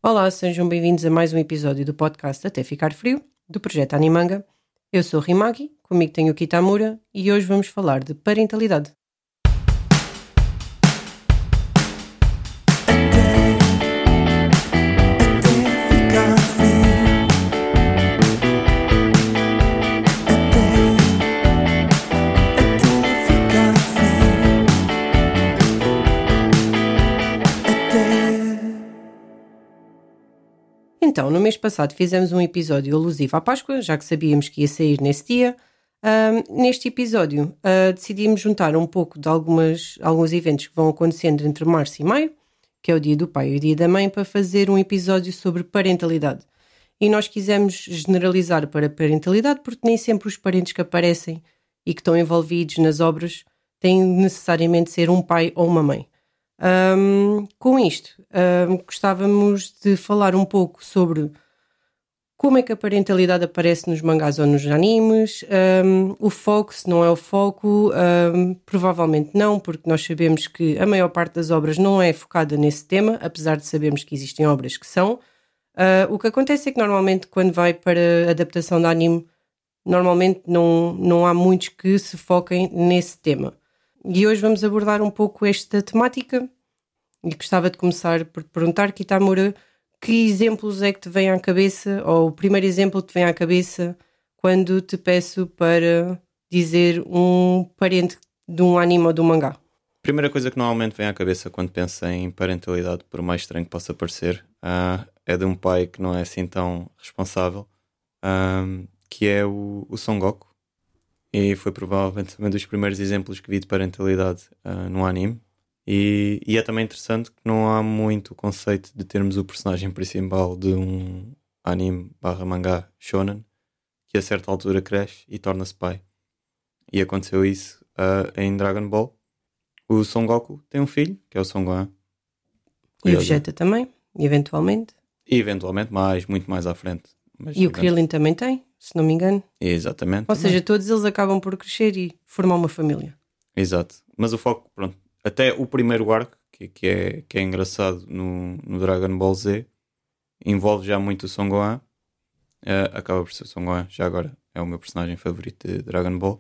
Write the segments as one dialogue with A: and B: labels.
A: Olá, sejam bem-vindos a mais um episódio do podcast Até Ficar Frio, do projeto Animanga. Eu sou Rimaki, comigo tenho o Kitamura e hoje vamos falar de parentalidade. Então, no mês passado fizemos um episódio alusivo à Páscoa, já que sabíamos que ia sair nesse dia. Neste episódio decidimos juntar um pouco de alguns eventos que vão acontecendo entre março e maio, que é o Dia do Pai e o Dia da Mãe, para fazer um episódio sobre parentalidade. E nós quisemos generalizar para parentalidade porque nem sempre os parentes que aparecem e que estão envolvidos nas obras têm necessariamente de ser um pai ou uma mãe. Com isto, gostávamos de falar um pouco sobre como é que a parentalidade aparece nos mangás ou nos animes, o foco, se não é o foco, provavelmente não, porque nós sabemos que a maior parte das obras não é focada nesse tema, apesar de sabermos que existem obras que são. O que acontece é que normalmente quando vai para adaptação de anime, normalmente não há muitos que se foquem nesse tema. E hoje vamos abordar um pouco esta temática e gostava de começar por perguntar, Kitamura, que exemplos é que te vem à cabeça, ou o primeiro exemplo que te vem à cabeça quando te peço para dizer um parente de um anime ou de um mangá?
B: A primeira coisa que normalmente vem à cabeça quando pensa em parentalidade, por mais estranho que possa parecer, é de um pai que não é assim tão responsável, que é o Son Goku. E foi provavelmente um dos primeiros exemplos que vi de parentalidade no anime. E é também interessante que não há muito conceito de termos o personagem principal de um anime /mangá shonen que a certa altura cresce e torna-se pai. E aconteceu isso em Dragon Ball. O Son Goku tem um filho, que é o Son Gohan.
A: E o Vegeta também, eventualmente.
B: E eventualmente muito mais à frente. Mas,
A: e o Krillin também tem, se não me engano.
B: Exatamente.
A: Ou seja, todos eles acabam por crescer e formar uma família.
B: Exato. Mas o foco, pronto, até o primeiro arco, que é engraçado no Dragon Ball Z, envolve já muito o Son Gohan. Acaba por ser o Son Gohan, já agora é o meu personagem favorito de Dragon Ball.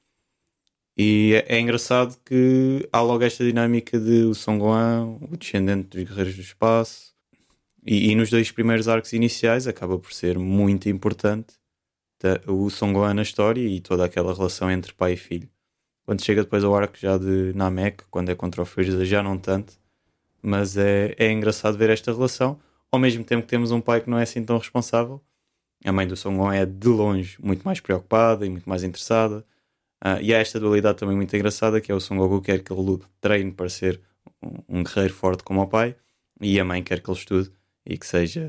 B: E é engraçado que há logo esta dinâmica de o Son Gohan, o descendente dos Guerreiros do Espaço, e nos dois primeiros arcos iniciais acaba por ser muito importante o Son Gohan na história e toda aquela relação entre pai e filho. Quando chega depois ao arco já de Namek, quando é contra o Freeza, já não tanto, mas é engraçado ver esta relação, ao mesmo tempo que temos um pai que não é assim tão responsável. A mãe do Son Gohan é de longe muito mais preocupada e muito mais interessada, e há esta dualidade também muito engraçada, que é o Son Goku quer que ele treine para ser um guerreiro forte como o pai, e a mãe quer que ele estude e que seja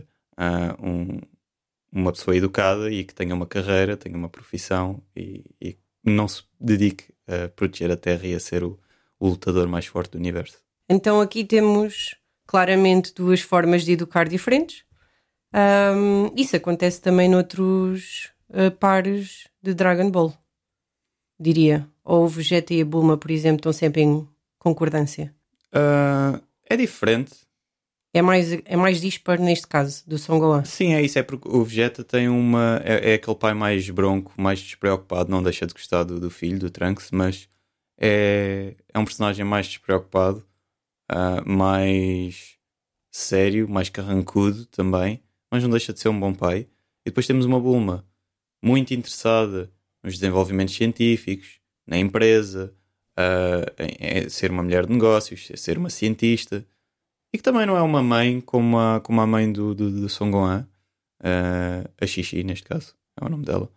B: uma pessoa educada e que tenha uma carreira, tenha uma profissão e não se dedique a proteger a Terra e a ser o lutador mais forte do universo.
A: Então aqui temos claramente duas formas de educar diferentes. Isso acontece também noutros pares de Dragon Ball, diria. Ou o Vegeta e a Bulma, por exemplo, estão sempre em concordância.
B: É diferente.
A: É mais disparo neste caso, do Son Gohan.
B: Sim, é isso. É porque o Vegeta tem é aquele pai mais bronco, mais despreocupado. Não deixa de gostar do filho, do Trunks, mas é um personagem mais despreocupado, mais sério, mais carrancudo também, mas não deixa de ser um bom pai. E depois temos uma Bulma muito interessada nos desenvolvimentos científicos, na empresa, em ser uma mulher de negócios, ser uma cientista. E que também não é uma mãe como a mãe do Son Gohan, a Xixi, neste caso, é o nome dela.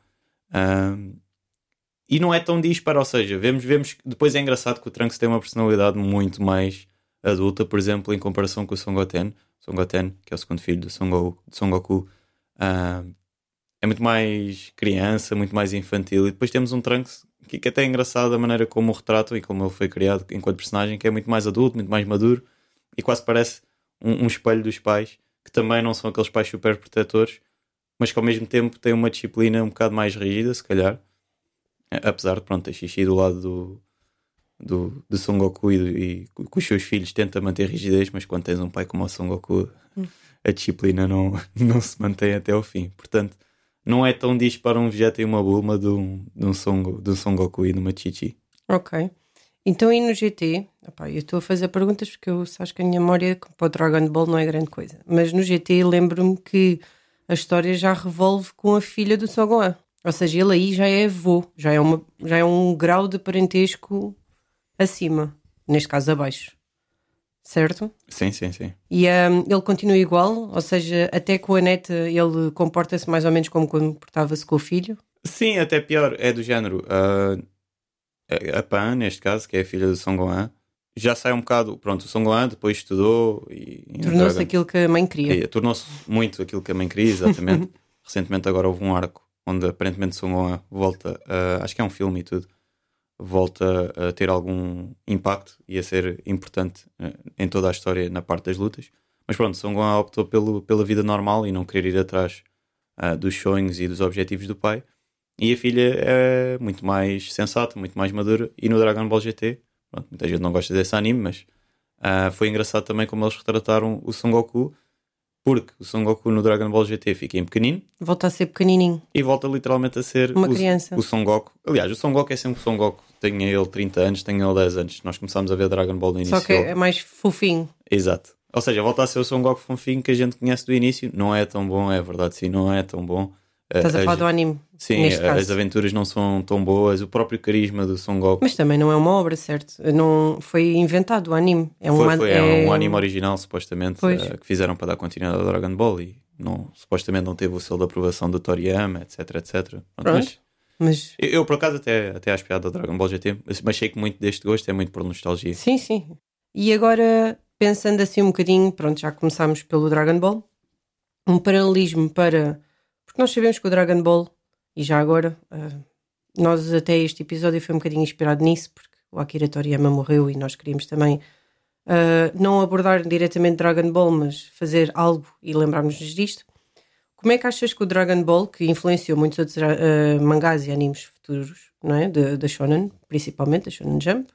B: E não é tão disparo, ou seja, vemos que depois é engraçado que o Trunks tem uma personalidade muito mais adulta, por exemplo, em comparação com o Son Goten. Son Goten, que é o segundo filho do Son Goku, é muito mais criança, muito mais infantil. E depois temos um Trunks que até é engraçado a maneira como o retratam e como ele foi criado enquanto personagem, que é muito mais adulto, muito mais maduro. E quase parece um espelho dos pais, que também não são aqueles pais super protetores, mas que ao mesmo tempo têm uma disciplina um bocado mais rígida, se calhar. Apesar de, pronto, a Xixi do lado do Son Goku e com os seus filhos tenta manter rigidez, mas quando tens um pai como o Son Goku a disciplina não se mantém até ao fim. Portanto, não é tão disparo um Vegeta e uma Bulma de um Son Goku e de uma Chi-Chi.
A: Ok. Então, e no GT? Epá, eu estou a fazer perguntas porque eu acho que a minha memória para o Dragon Ball não é grande coisa. Mas no GT lembro-me que a história já revolve com a filha do Son Gohan. Ou seja, ele aí já é avô, já é um grau de parentesco acima, neste caso abaixo. Certo?
B: Sim, sim, sim.
A: E ele continua igual? Ou seja, até com a neta ele comporta-se mais ou menos como comportava-se com o filho?
B: Sim, até pior, é do género. A Pan, neste caso, que é a filha do Son Gohan, já sai um bocado. Pronto, o Son Gohan depois estudou e
A: Tornou-se aquilo que a mãe queria.
B: Tornou-se muito aquilo que a mãe queria, exatamente. Recentemente agora houve um arco onde aparentemente Son Gohan volta, acho que é um filme e tudo, volta a ter algum impacto e a ser importante em toda a história na parte das lutas. Mas pronto, Son Gohan optou pela vida normal e não querer ir atrás dos sonhos e dos objetivos do pai. E a filha é muito mais sensata, muito mais madura. E no Dragon Ball GT, pronto, muita gente não gosta desse anime, mas foi engraçado também como eles retrataram o Son Goku, porque o Son Goku no Dragon Ball GT fica em pequenino.
A: Volta a ser pequenininho.
B: E volta literalmente a ser
A: uma criança.
B: O Son Goku. Aliás, o Son Goku é sempre o Son Goku. Tenha ele 30 anos, tenha ele 10 anos. Nós começámos a ver Dragon Ball no início.
A: Só que é mais fofinho.
B: Exato. Ou seja, volta a ser o Son Goku fofinho que a gente conhece do início. Não é tão bom, é verdade, sim, não é tão bom.
A: Estás a falar do anime.
B: Sim, as aventuras não são tão boas. O próprio carisma do Son Goku.
A: Mas também não é uma obra, certo? Não foi inventado o anime.
B: É um anime original, supostamente, que fizeram para dar continuidade ao Dragon Ball e supostamente não teve o selo de aprovação do Toriyama, etc, etc.
A: Pronto. Mas
B: eu, por acaso, até acho piada ao Dragon Ball GT, mas achei que muito deste gosto é muito por nostalgia.
A: Sim, sim. E agora, pensando assim um bocadinho, pronto, já começámos pelo Dragon Ball, um paralelismo para... Porque nós sabemos que o Dragon Ball, e já agora, nós até este episódio foi um bocadinho inspirado nisso, porque o Akira Toriyama morreu e nós queríamos também não abordar diretamente Dragon Ball, mas fazer algo e lembrarmos-nos disto. Como é que achas que o Dragon Ball, que influenciou muitos outros mangás e animes futuros, não é? Da Shonen, principalmente, da Shonen Jump,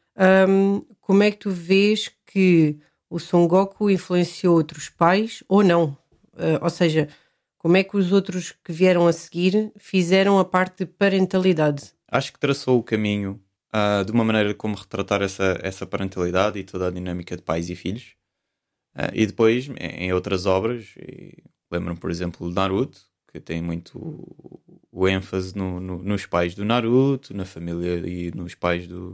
A: como é que tu vês que o Son Goku influenciou outros pais ou não? Ou seja, como é que os outros que vieram a seguir fizeram a parte de parentalidade?
B: Acho que traçou o caminho de uma maneira como retratar essa parentalidade e toda a dinâmica de pais e filhos. E depois, em outras obras, lembro-me, por exemplo, de Naruto, que tem muito o ênfase nos pais do Naruto, na família e nos pais do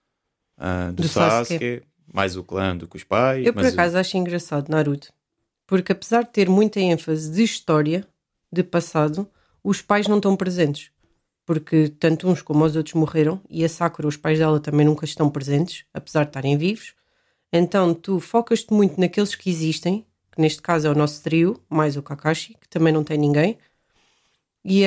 B: Sasuke, mais o clã do que os pais.
A: Eu, por acaso, acho engraçado Naruto, porque apesar de ter muita ênfase de história, de passado, os pais não estão presentes. Porque tanto uns como os outros morreram e a Sakura, os pais dela também nunca estão presentes, apesar de estarem vivos. Então tu focas-te muito naqueles que existem, que neste caso é o nosso trio, mais o Kakashi, que também não tem ninguém. E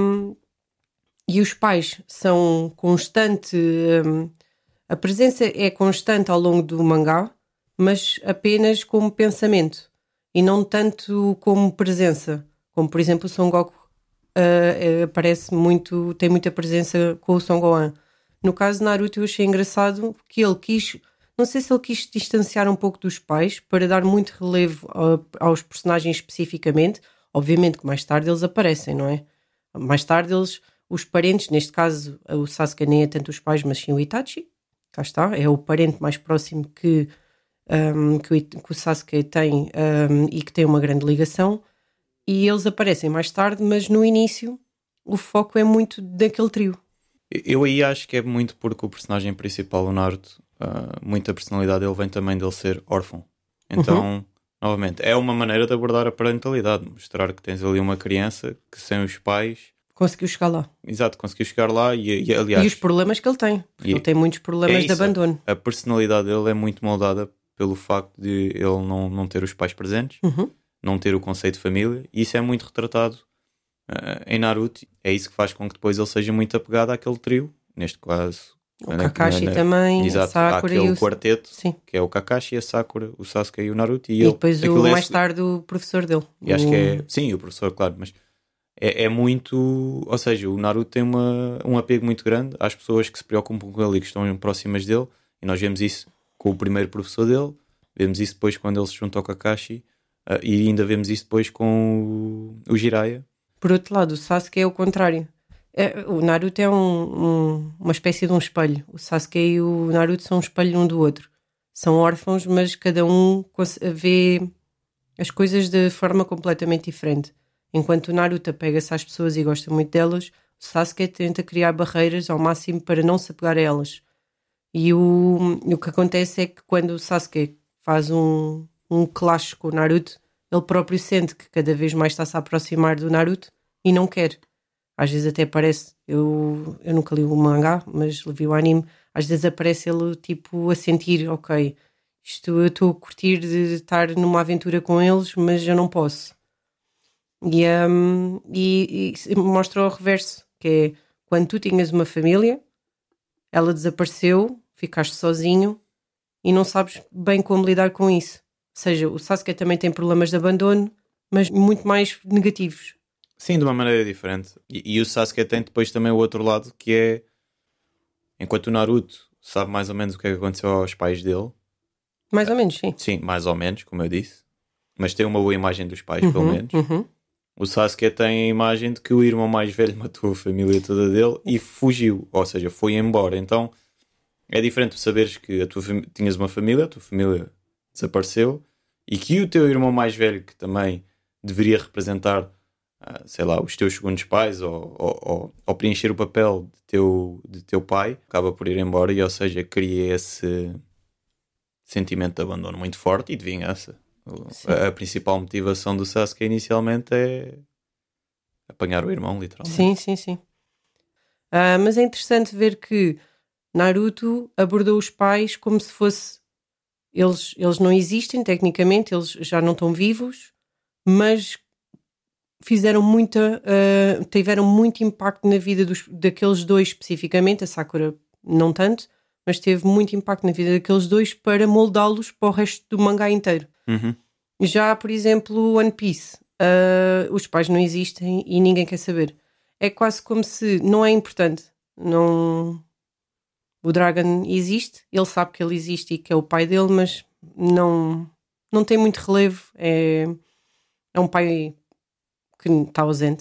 A: os pais são constante... a presença é constante ao longo do mangá, mas apenas como pensamento. E não tanto como presença. Como, por exemplo, o Son Goku aparece muito, tem muita presença com o Son Gohan. No caso de Naruto, eu achei engraçado que ele quis, não sei se ele quis distanciar um pouco dos pais para dar muito relevo aos personagens especificamente. Obviamente que mais tarde eles aparecem, não é? Mais tarde os parentes, neste caso o Sasuke nem é tanto os pais, mas sim o Itachi. Cá está, é o parente mais próximo que o Sasuke tem e que tem uma grande ligação. E eles aparecem mais tarde, mas no início o foco é muito daquele trio.
B: Eu aí acho que é muito porque o personagem principal, o Naruto, muita personalidade dele vem também dele ser órfão. Então, novamente, é uma maneira de abordar a parentalidade, mostrar que tens ali uma criança que sem os pais...
A: Conseguiu chegar lá.
B: Exato, conseguiu chegar lá e aliás...
A: E os problemas que ele tem, porque ele tem muitos problemas de abandono.
B: A personalidade dele é muito moldada pelo facto de ele não ter os pais presentes, não ter o conceito de família, e isso é muito retratado em Naruto. É isso que faz com que depois ele seja muito apegado àquele trio, neste caso
A: o Kakashi também,
B: exato,
A: a Sakura
B: aquele
A: e o
B: quarteto,
A: sim.
B: Que é o Kakashi, a Sakura, o Sasuke e o Naruto,
A: e depois mais tarde o professor dele,
B: e acho que é, sim, o professor, claro, mas é muito, ou seja, o Naruto tem um apego muito grande às pessoas que se preocupam com ele e que estão próximas dele, e nós vemos isso com o primeiro professor dele, vemos isso depois quando ele se junta ao Kakashi, E ainda vemos isso depois com o Jiraiya.
A: Por outro lado, o Sasuke é o contrário. O Naruto é uma espécie de um espelho. O Sasuke e o Naruto são um espelho um do outro. São órfãos, mas cada um vê as coisas de forma completamente diferente. Enquanto o Naruto apega-se às pessoas e gosta muito delas, o Sasuke tenta criar barreiras ao máximo para não se apegar a elas. E o que acontece é que quando o Sasuke faz um clash com o Naruto, ele próprio sente que cada vez mais está-se a aproximar do Naruto e não quer. Às vezes até parece, eu nunca li o mangá, mas vi o anime, às vezes aparece ele tipo a sentir, ok, isto eu estou a curtir de estar numa aventura com eles, mas eu não posso. E mostra o reverso, que é quando tu tinhas uma família, ela desapareceu, ficaste sozinho e não sabes bem como lidar com isso. Ou seja, o Sasuke também tem problemas de abandono, mas muito mais negativos.
B: Sim, de uma maneira diferente. E o Sasuke tem depois também o outro lado, que é, enquanto o Naruto sabe mais ou menos o que é que aconteceu aos pais dele.
A: Mais ou menos, sim.
B: Sim, mais ou menos, como eu disse. Mas tem uma boa imagem dos pais, pelo menos. O Sasuke tem a imagem de que o irmão mais velho matou a família toda dele e fugiu. Ou seja, foi embora. Então, é diferente tu saberes que tinhas uma família, a tua família desapareceu e que o teu irmão mais velho, que também deveria representar, sei lá, os teus segundos pais ou preencher o papel de teu pai, acaba por ir embora e, ou seja, cria esse sentimento de abandono muito forte e de vingança. A principal motivação do Sasuke inicialmente é apanhar o irmão, literalmente.
A: Sim. Mas é interessante ver que Naruto abordou os pais como se fosse... Eles não existem, tecnicamente, eles já não estão vivos, mas tiveram muito impacto na vida daqueles dois especificamente, a Sakura não tanto, mas teve muito impacto na vida daqueles dois para moldá-los para o resto do mangá inteiro. Já, por exemplo, One Piece, os pais não existem e ninguém quer saber. É quase como se não é importante. Não... O Dragon existe, ele sabe que ele existe e que é o pai dele, mas não tem muito relevo. É um pai que está ausente.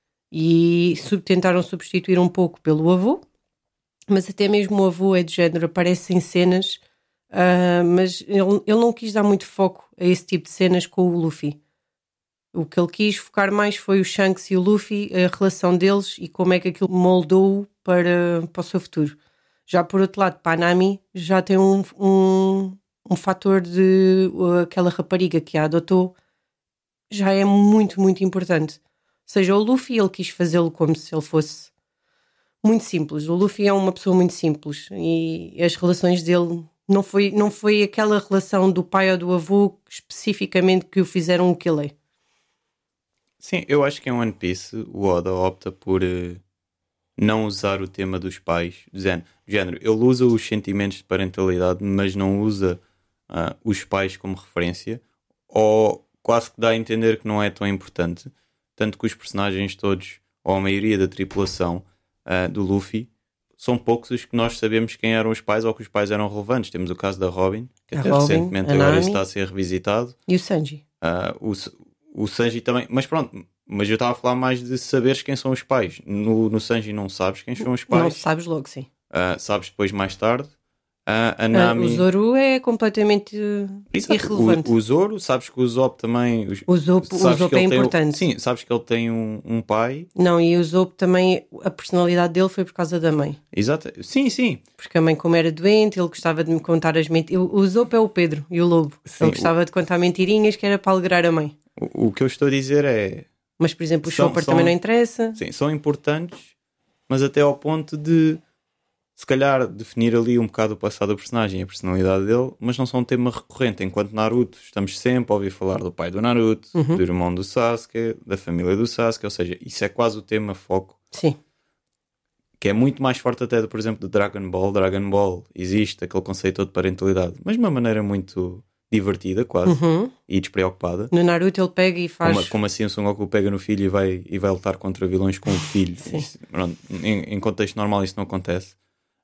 A: E tentaram substituir um pouco pelo avô, mas até mesmo o avô é de género, aparece em cenas, mas ele não quis dar muito foco a esse tipo de cenas com o Luffy. O que ele quis focar mais foi o Shanks e o Luffy, a relação deles e como é que aquilo moldou para o seu futuro. Já por outro lado, para a Nami já tem um fator de aquela rapariga que a adotou, já é muito, muito importante. Ou seja, o Luffy, ele quis fazê-lo como se ele fosse muito simples. O Luffy é uma pessoa muito simples e as relações dele não foi aquela relação do pai ou do avô especificamente que o fizeram o que ele é.
B: Sim, eu acho que em One Piece o Oda opta por não usar o tema dos pais, do género. Ele usa os sentimentos de parentalidade, mas não usa os pais como referência, ou quase que dá a entender que não é tão importante. Tanto que os personagens todos, ou a maioria da tripulação do Luffy, são poucos os que nós sabemos quem eram os pais ou que os pais eram relevantes. Temos o caso da Robin, que até recentemente agora está a ser revisitado.
A: E o Sanji.
B: O Sanji também, mas pronto, mas eu estava a falar mais de saberes quem são os pais. No Sanji não sabes quem são os pais.
A: Não sabes logo, sim.
B: Sabes depois mais tarde. A Nami...
A: O Zoro é completamente irrelevante.
B: O Zoro, sabes que o Zop também...
A: O Zop é importante.
B: Sim, sabes que ele tem um pai.
A: Não, e o Zop também, a personalidade dele foi por causa da mãe.
B: Exato, sim.
A: Porque a mãe, como era doente, ele gostava de me contar as mentiras. O Zop é o Pedro e o Lobo. Sim, ele gostava de contar mentirinhas que era para alegrar a mãe.
B: O que eu estou a dizer é...
A: Mas, por exemplo, o Chopper também não interessa.
B: Sim, são importantes, mas até ao ponto de, se calhar, definir ali um bocado o passado do personagem e a personalidade dele, mas não são um tema recorrente. Enquanto Naruto, estamos sempre a ouvir falar do pai do Naruto, do irmão do Sasuke, da família do Sasuke, ou seja, isso é quase o tema foco.
A: Sim.
B: Que é muito mais forte até, por exemplo, do Dragon Ball. Dragon Ball existe aquele conceito de parentalidade, mas de uma maneira muito... divertida quase e despreocupada.
A: No Naruto ele pega e faz...
B: Como assim o Son Goku pega no filho e vai lutar contra vilões com o filho. Isso, pronto, em contexto normal isso não acontece.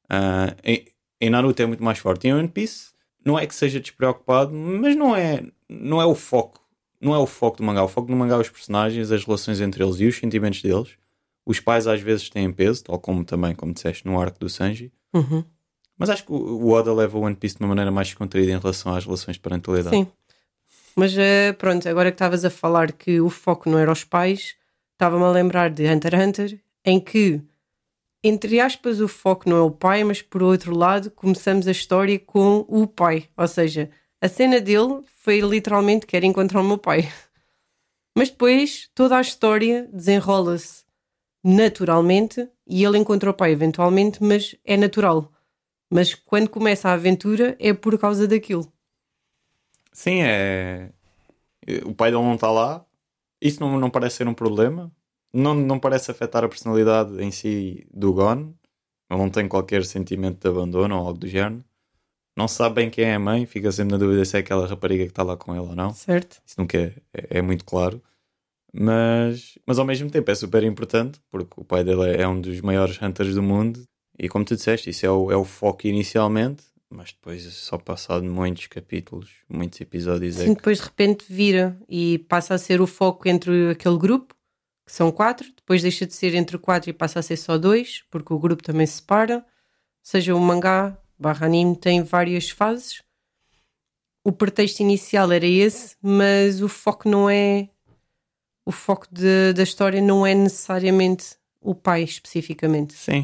B: Em Naruto é muito mais forte. Em One Piece não é que seja despreocupado, mas não é o foco não é o foco do mangá. O foco do mangá é os personagens, as relações entre eles e os sentimentos deles. Os pais às vezes têm peso, tal como também, como disseste, no arco do Sanji.
A: Uhum.
B: Mas acho que o Oda leva o One Piece de uma maneira mais descontraída em relação às relações de parentalidade.
A: Sim. Mas pronto, agora que estavas a falar que o foco não era os pais, estava-me a lembrar de Hunter x Hunter, em que, entre aspas, o foco não é o pai, mas por outro lado começamos a história com o pai. Ou seja, a cena dele foi literalmente quero encontrar o meu pai. Mas depois toda a história desenrola-se naturalmente e ele encontra o pai eventualmente, mas é natural. Mas quando começa a aventura é por causa daquilo.
B: Sim, o pai dele não está lá. Isso não parece ser um problema. Não parece afetar a personalidade em si do Gon. Ele não tem qualquer sentimento de abandono ou algo do género. Não se sabe bem quem é a mãe. Fica sempre na dúvida se é aquela rapariga que está lá com ele ou não.
A: Certo.
B: Isso nunca é muito claro. Mas ao mesmo tempo é super importante, porque o pai dele é um dos maiores hunters do mundo. E como tu disseste, isso é o foco inicialmente. Mas depois, só passado muitos capítulos, muitos episódios...
A: Sim, depois de repente vira e passa a ser o foco entre aquele grupo, que são 4, depois deixa de ser entre 4 e passa a ser só 2, porque o grupo também se separa. Ou seja, o mangá / anime tem várias fases. O pretexto inicial era esse, mas o foco não é... O foco da história não é necessariamente o pai, especificamente.
B: Sim.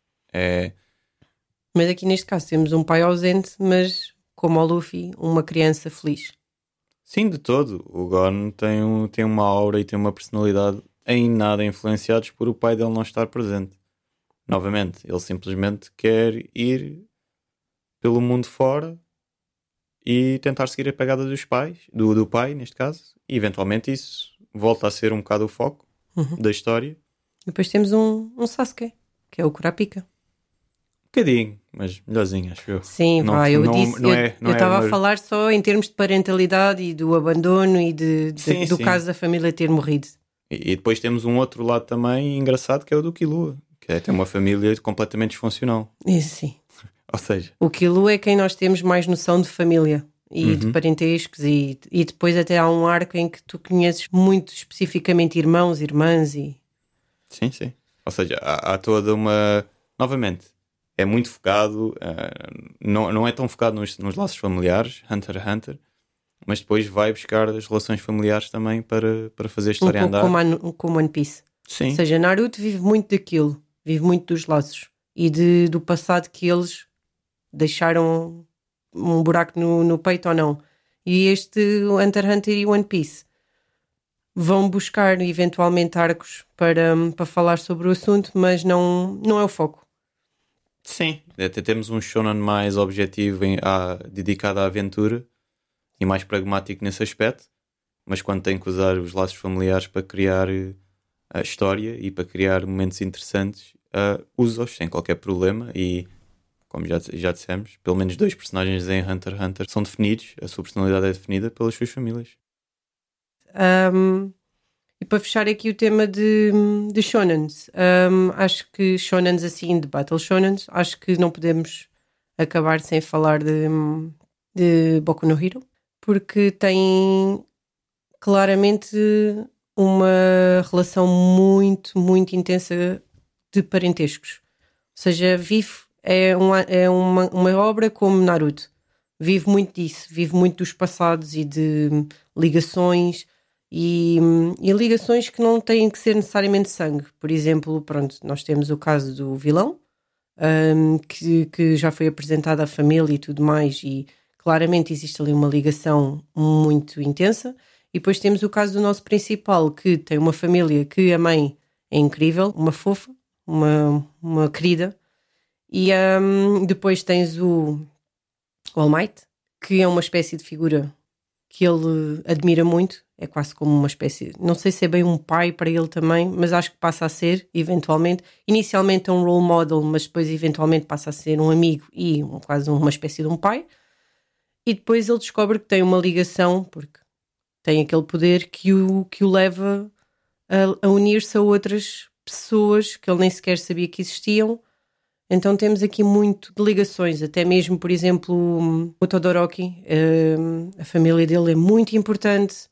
A: Mas aqui neste caso temos um pai ausente, mas como o Luffy, uma criança feliz.
B: Sim, de todo. O Gon tem uma aura e tem uma personalidade em nada influenciados por o pai dele não estar presente. Novamente, ele simplesmente quer ir pelo mundo fora e tentar seguir a pegada dos pais, do pai, neste caso, e eventualmente isso volta a ser um bocado o foco da história.
A: E depois temos um Sasuke, que é o Kurapika.
B: Um bocadinho, mas melhorzinho, acho eu.
A: Sim,
B: Não,
A: vai, eu
B: não,
A: disse,
B: não
A: eu estava a falar só em termos de parentalidade e do abandono e
B: Sim,
A: do
B: sim.
A: caso da família ter morrido.
B: E depois temos um outro lado também engraçado, que é o do Killua, que é ter uma família completamente disfuncional.
A: Isso, sim.
B: Ou seja...
A: O Killua é quem nós temos mais noção de família e de parentescos e depois até há um arco em que tu conheces muito especificamente irmãos, irmãs e...
B: Sim, sim. Ou seja, há toda uma... Novamente, é muito focado, não é tão focado nos laços familiares, Hunter x Hunter, mas depois vai buscar as relações familiares também para fazer a história andar.
A: Como One Piece.
B: Sim.
A: Ou seja, Naruto vive muito daquilo, vive muito dos laços e do passado que eles deixaram um buraco no peito ou não. E este Hunter x Hunter e One Piece vão buscar eventualmente arcos para falar sobre o assunto, mas não é o foco.
B: Sim, até temos um shonen mais objetivo dedicado à aventura e mais pragmático nesse aspecto, mas quando tem que usar os laços familiares para criar a história e para criar momentos interessantes, usa-os sem qualquer problema. E como já dissemos, pelo menos 2 personagens em Hunter x Hunter são definidos, a sua personalidade é definida pelas suas famílias.
A: E para fechar aqui o tema de shonens, acho que shonens assim, de battle shonens, acho que não podemos acabar sem falar de Boku no Hero, porque tem claramente uma relação muito, muito intensa de parentescos. Ou seja, é uma obra como Naruto. Vive muito disso, vive muito dos passados e de ligações e ligações que não têm que ser necessariamente sangue. Por exemplo, pronto, nós temos o caso do vilão, que já foi apresentado à família e tudo mais, e claramente existe ali uma ligação muito intensa. E depois temos o caso do nosso principal, que tem uma família que a mãe é incrível, uma fofa, uma querida. E depois tens o All Might, que é uma espécie de figura que ele admira muito. É quase como uma espécie, não sei se é bem um pai para ele também, mas acho que passa a ser, eventualmente. Inicialmente é um role model, mas depois eventualmente passa a ser um amigo e quase uma espécie de um pai. E depois ele descobre que tem uma ligação, porque tem aquele poder que o leva a unir-se a outras pessoas que ele nem sequer sabia que existiam. Então temos aqui muito de ligações, até mesmo, por exemplo, o Todoroki, a família dele é muito importante.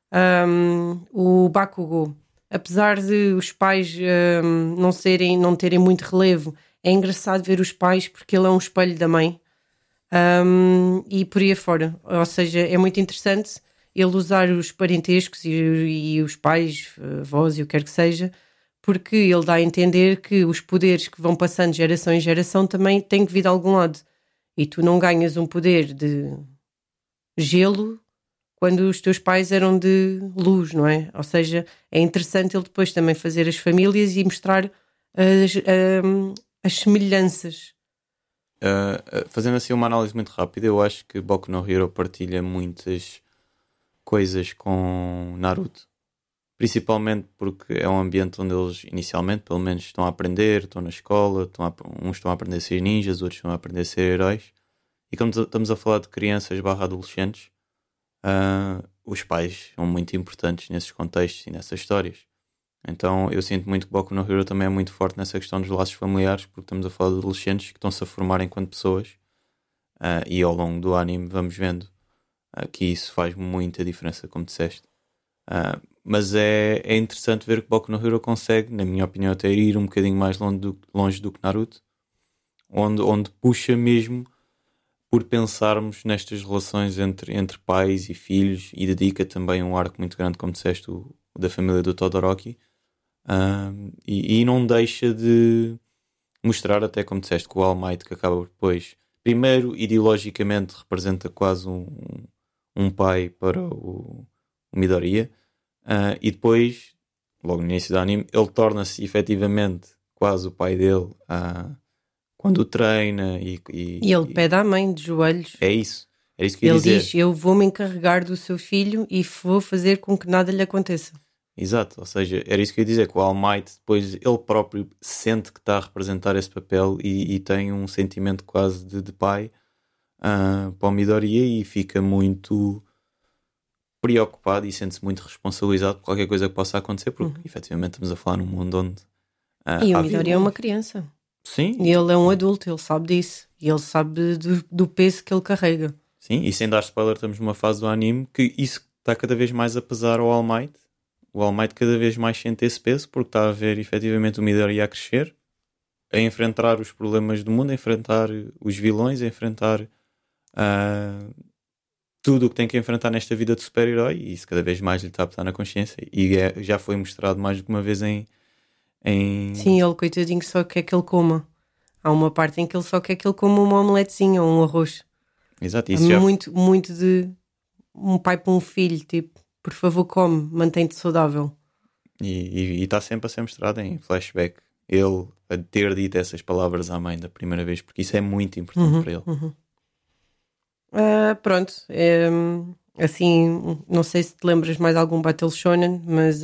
A: O Bakugou, apesar de os pais não terem muito relevo, é engraçado ver os pais porque ele é um espelho da mãe. E por aí afora. Ou seja, é muito interessante ele usar os parentescos e os pais, avós e o que quer que seja, porque ele dá a entender que os poderes que vão passando de geração em geração também têm que vir de algum lado. E tu não ganhas um poder de gelo quando os teus pais eram de luz, não é? Ou seja, é interessante ele depois também fazer as famílias e mostrar as semelhanças.
B: Fazendo assim uma análise muito rápida, eu acho que Boku no Hero partilha muitas coisas com Naruto, principalmente porque é um ambiente onde eles inicialmente pelo menos estão a aprender, estão na escola, uns estão a aprender a ser ninjas, outros estão a aprender a ser heróis, e como estamos a falar de crianças barra adolescentes, os pais são muito importantes nesses contextos e nessas histórias. Então eu sinto muito que Boku no Hero também é muito forte nessa questão dos laços familiares, porque estamos a falar de adolescentes que estão-se a formar enquanto pessoas, e ao longo do anime vamos vendo que isso faz muita diferença, como disseste. Mas é interessante ver que Boku no Hero consegue, na minha opinião, até ir um bocadinho mais longe do que Naruto, onde puxa mesmo por pensarmos nestas relações entre pais e filhos, e dedica também um arco muito grande, como disseste, o da família do Todoroki. E não deixa de mostrar, até como disseste, que o All Might, que acaba depois, primeiro ideologicamente representa quase um pai para o Midoriya, e depois, logo no início do anime, ele torna-se efetivamente quase o pai dele quando o treina.
A: E ele pede à mãe de joelhos.
B: É isso. Era isso que eu ia dizer.
A: Ele diz: eu vou me encarregar do seu filho e vou fazer com que nada lhe aconteça.
B: Exato, ou seja, era isso que eu ia dizer, que o All Might depois ele próprio sente que está a representar esse papel e tem um sentimento quase de pai para o Midoriya, e fica muito preocupado e sente-se muito responsabilizado por qualquer coisa que possa acontecer, porque efetivamente estamos a falar num mundo onde
A: e o Midoriya é uma criança.
B: Sim.
A: E ele é um adulto, ele sabe disso. E ele sabe do peso que ele carrega.
B: Sim, e sem dar spoiler, estamos numa fase do anime que isso está cada vez mais a pesar ao All Might. O All Might cada vez mais sente esse peso, porque está a ver efetivamente o Midoriya a crescer, a enfrentar os problemas do mundo, a enfrentar os vilões, a enfrentar tudo o que tem que enfrentar nesta vida de super-herói, e isso cada vez mais lhe está a pesar na consciência. E já foi mostrado mais do que uma vez em...
A: Sim, ele, coitadinho, só quer que ele coma. Há uma parte em que ele só quer que ele coma uma omeletezinha ou um arroz.
B: Exato,
A: isso muito de um pai para um filho, tipo, por favor come, mantém-te saudável.
B: E está sempre a ser mostrado em flashback ele a ter dito essas palavras à mãe da primeira vez, porque isso é muito importante para ele.
A: Pronto, assim, não sei se te lembras mais de algum Battle Shonen, mas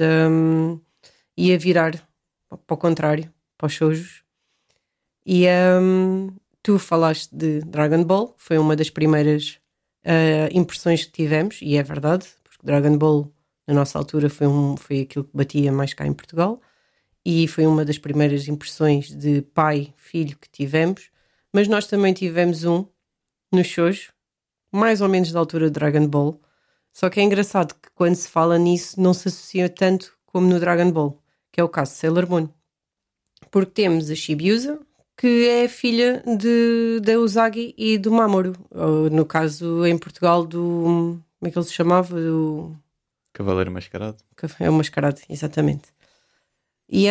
A: ia virar para o contrário, para os shoujos. E tu falaste de Dragon Ball, que foi uma das primeiras impressões que tivemos, e é verdade, porque Dragon Ball na nossa altura foi aquilo que batia mais cá em Portugal, e foi uma das primeiras impressões de pai-filho que tivemos, mas nós também tivemos um no shoujo, mais ou menos da altura de Dragon Ball, só que é engraçado que quando se fala nisso não se associa tanto como no Dragon Ball, que é o caso de Sailor Moon, porque temos a Chibiusa, que é filha da Usagi e do Mamoru, ou, no caso em Portugal do... como é que ele se chamava? Do
B: Cavaleiro Mascarado.
A: É o Mascarado, exatamente. E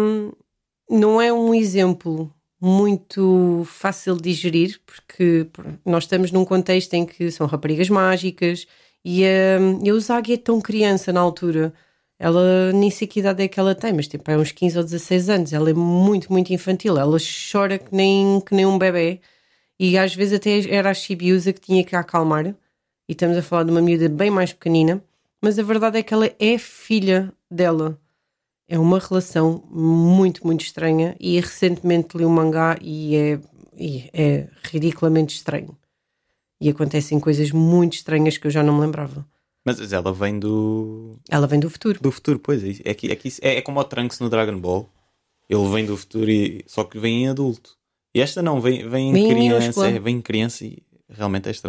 A: não é um exemplo muito fácil de digerir, porque nós estamos num contexto em que são raparigas mágicas e a Usagi é tão criança na altura. Ela nem sei que idade é que ela tem, mas tipo, é uns 15 ou 16 anos. Ela é muito, muito infantil. Ela chora que nem um bebê. E às vezes até era a Chibiusa que tinha que a acalmar. E estamos a falar de uma miúda bem mais pequenina. Mas a verdade é que ela é filha dela. É uma relação muito, muito estranha. E recentemente li um mangá e é ridiculamente estranho. E acontecem coisas muito estranhas que eu já não me lembrava.
B: Mas ela vem do...
A: Ela vem do futuro.
B: Do futuro, pois. É como o Trunks no Dragon Ball. Ele vem do futuro, só que vem em adulto. E esta não, vem em criança. Vem em criança e realmente é estranho.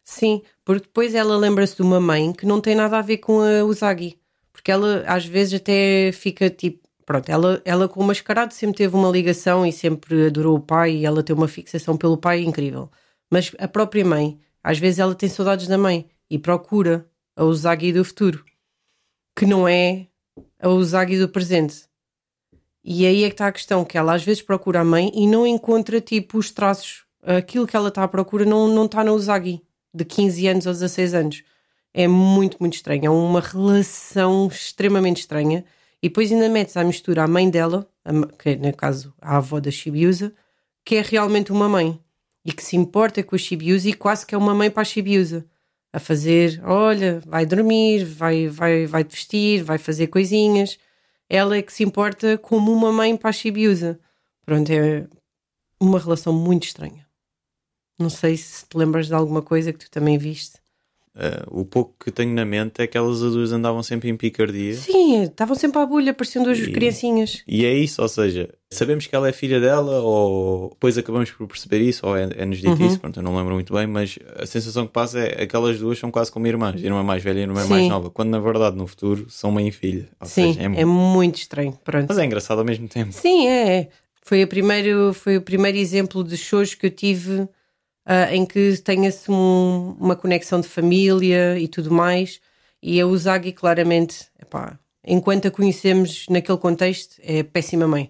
A: Sim, porque depois ela lembra-se de uma mãe que não tem nada a ver com a Usagi. Porque ela às vezes até fica tipo. Pronto, ela com o mascarado sempre teve uma ligação e sempre adorou o pai e ela tem uma fixação pelo pai incrível. Mas a própria mãe, às vezes ela tem saudades da mãe e procura a Usagi do futuro, que não é a Usagi do presente. E aí é que está a questão, que ela às vezes procura a mãe e não encontra tipo os traços. Aquilo que ela está à procura não está na Usagi, de 15 anos ou 16 anos. É muito, muito estranho. É uma relação extremamente estranha. E depois ainda metes à mistura a mãe dela, que é, no caso, a avó da Chibiusa, que é realmente uma mãe. E que se importa com a Chibiusa e quase que é uma mãe para a Chibiusa. A fazer, olha, vai dormir, vai te vestir, vai fazer coisinhas. Ela é que se importa como uma mãe para a Chibiusa. Pronto, é uma relação muito estranha. Não sei se te lembras de alguma coisa que tu também viste.
B: O pouco que tenho na mente é que elas as duas andavam sempre em picardia.
A: Sim, estavam sempre à bulha, pareciam duas criancinhas.
B: E é isso, ou seja, sabemos que ela é filha dela, ou depois acabamos por perceber isso, ou é-nos dito isso, pronto, eu não lembro muito bem, mas a sensação que passa é que aquelas duas são quase como irmãs, irmã mais velha e irmã mais nova, quando na verdade no futuro são mãe e filha. Ou
A: sim,
B: seja,
A: é muito estranho. Pronto.
B: Mas é engraçado ao mesmo tempo.
A: Sim, é. Foi o primeiro exemplo de shows que eu tive em que tenha-se uma conexão de família e tudo mais. E a Usagi, claramente, epá, enquanto a conhecemos naquele contexto, é péssima mãe.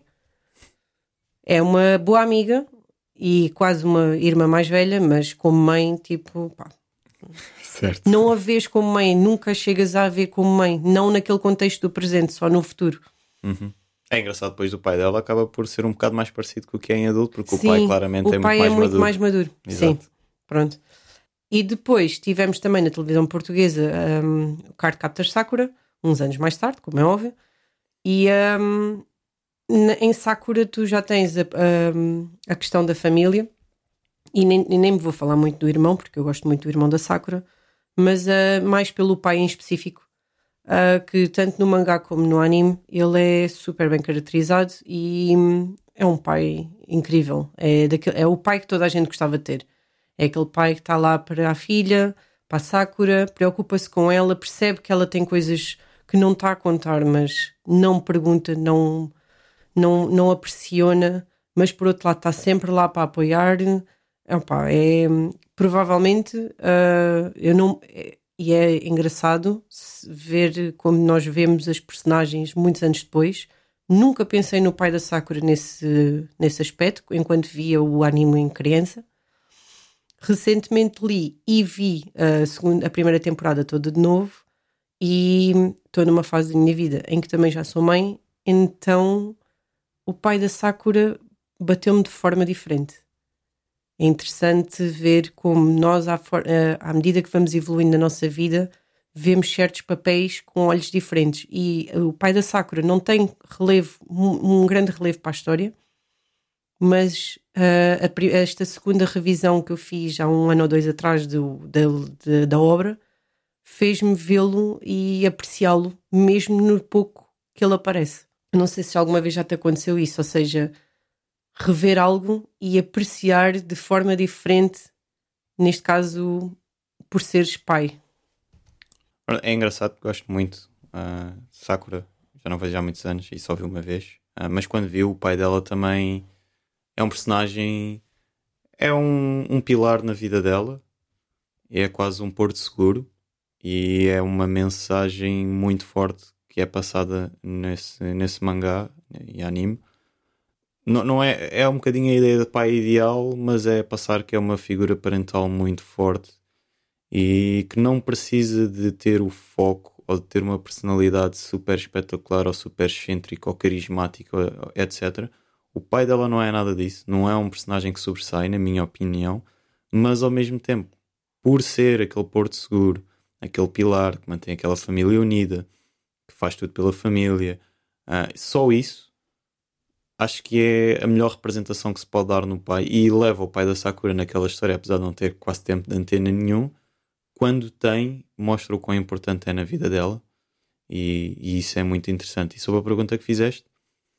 A: É uma boa amiga e quase uma irmã mais velha, mas como mãe, tipo, pá.
B: Certo.
A: Não a vês como mãe, nunca chegas a ver como mãe, não naquele contexto do presente, só no futuro.
B: É engraçado, depois o pai dela acaba por ser um bocado mais parecido com o que é em adulto, porque
A: Sim,
B: o pai claramente
A: o pai é muito mais maduro.
B: Exato.
A: Sim, pronto. E depois tivemos também na televisão portuguesa o Cardcaptor Sakura, uns anos mais tarde, como é óbvio, e em Sakura tu já tens a questão da família, e nem me vou falar muito do irmão, porque eu gosto muito do irmão da Sakura, mas mais pelo pai em específico, que tanto no mangá como no anime ele é super bem caracterizado e é um pai incrível. É o pai que toda a gente gostava de ter. É aquele pai que está lá para a filha, para a Sakura, preocupa-se com ela, percebe que ela tem coisas que não está a contar, mas não pergunta, não a pressiona, mas por outro lado está sempre lá para apoiar. Opa, provavelmente eu não. E é engraçado ver como nós vemos as personagens muitos anos depois. Nunca pensei no pai da Sakura nesse aspecto, enquanto via o anime em criança. Recentemente li e vi a primeira temporada toda de novo e estou numa fase da minha vida em que também já sou mãe, então o pai da Sakura bateu-me de forma diferente. É interessante ver como nós, à medida que vamos evoluindo na nossa vida, vemos certos papéis com olhos diferentes. E o pai da Sakura não tem relevo, um grande relevo para a história, mas esta segunda revisão que eu fiz há 1 ano ou 2 atrás da obra fez-me vê-lo e apreciá-lo, mesmo no pouco que ele aparece. Eu não sei se alguma vez já te aconteceu isso, ou seja, rever algo e apreciar de forma diferente, neste caso, por seres pai.
B: É engraçado, gosto muito de Sakura, já não vejo há muitos anos e só vi uma vez, mas quando vi o pai dela também é um personagem, é um pilar na vida dela, é quase um porto seguro e é uma mensagem muito forte que é passada nesse mangá e anime. Não é um bocadinho a ideia de pai ideal, mas é passar que é uma figura parental muito forte e que não precisa de ter o foco ou de ter uma personalidade super espetacular ou super excêntrica ou carismática, etc. O pai dela não é nada disso, não é um personagem que sobressai, na minha opinião, mas ao mesmo tempo, por ser aquele porto seguro, aquele pilar que mantém aquela família unida, que faz tudo pela família, só isso acho que é a melhor representação que se pode dar no pai e leva o pai da Sakura naquela história, apesar de não ter quase tempo de antena nenhum. Quando tem, mostra o quão importante é na vida dela e isso é muito interessante. E sobre a pergunta que fizeste,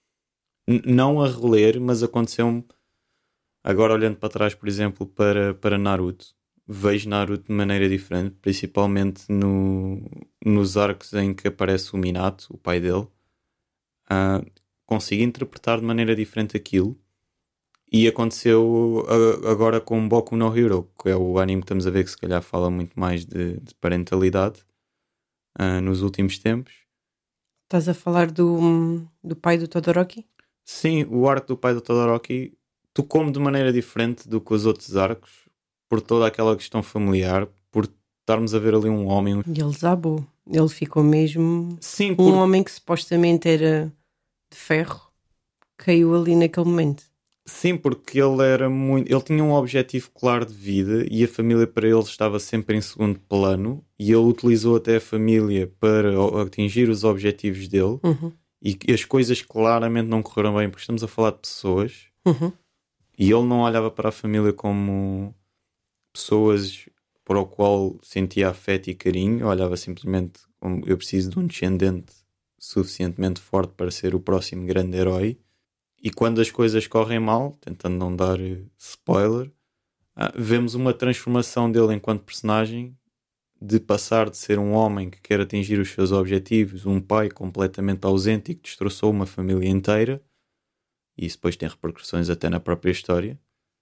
B: não a reler, mas aconteceu-me agora olhando para trás, por exemplo, para Naruto. vejo Naruto de maneira diferente, principalmente nos arcos em que aparece o Minato, o pai dele. Consigo interpretar de maneira diferente aquilo. E aconteceu agora com Boku no Hero, que é o anime que estamos a ver que se calhar fala muito mais de parentalidade nos últimos tempos.
A: Estás a falar do pai do Todoroki?
B: Sim, o arco do pai do Todoroki tocou-me de maneira diferente do que os outros arcos, por toda aquela questão familiar, por estarmos a ver ali um homem.
A: E ele desabou. Ele ficou mesmo
B: Sim,
A: um homem que supostamente era de ferro, caiu ali naquele momento.
B: Sim, porque ele tinha um objetivo claro de vida e a família para ele estava sempre em segundo plano, e ele utilizou até a família para atingir os objetivos dele. E as coisas claramente não correram bem, porque estamos a falar de pessoas. E ele não olhava para a família como pessoas para o qual sentia afeto e carinho, olhava simplesmente como: eu preciso de um descendente suficientemente forte para ser o próximo grande herói. E quando as coisas correm mal, tentando não dar spoiler, vemos uma transformação dele enquanto personagem, de passar de ser um homem que quer atingir os seus objetivos, um pai completamente ausente e que destroçou uma família inteira, e isso depois tem repercussões até na própria história,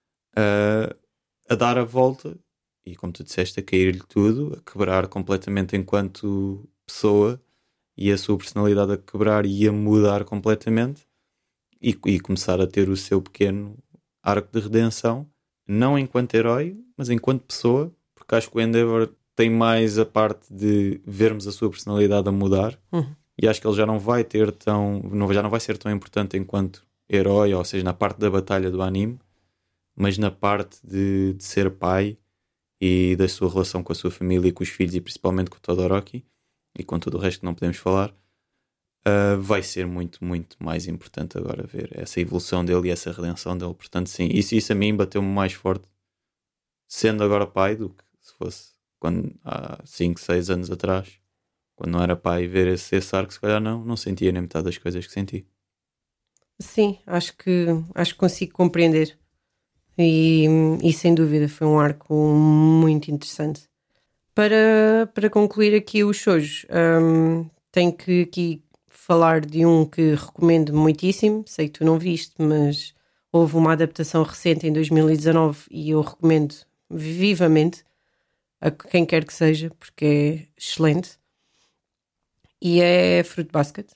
B: a dar a volta e, como tu disseste, a cair-lhe tudo, a quebrar completamente enquanto pessoa, e a sua personalidade a quebrar e a mudar completamente. E começar a ter o seu pequeno arco de redenção, não enquanto herói, mas enquanto pessoa, porque acho que o Endeavor tem mais a parte de vermos a sua personalidade a mudar, e acho que ele já não vai ser tão importante enquanto herói, ou seja, na parte da batalha do anime, mas na parte de ser pai e da sua relação com a sua família e com os filhos, e principalmente com o Todoroki e com todo o resto que não podemos falar. Vai ser muito, muito mais importante agora ver essa evolução dele e essa redenção dele. Portanto, sim, isso a mim bateu-me mais forte sendo agora pai do que se fosse há 5, 6 anos atrás, quando não era pai, ver esse arco. Se calhar não sentia nem metade das coisas que senti.
A: Sim, acho que consigo compreender. E sem dúvida foi um arco muito interessante. Para concluir aqui os shoujos, tenho que aqui falar de um que recomendo muitíssimo. Sei que tu não viste, mas houve uma adaptação recente em 2019 e eu recomendo vivamente a quem quer que seja, porque é excelente. E é Fruit Basket.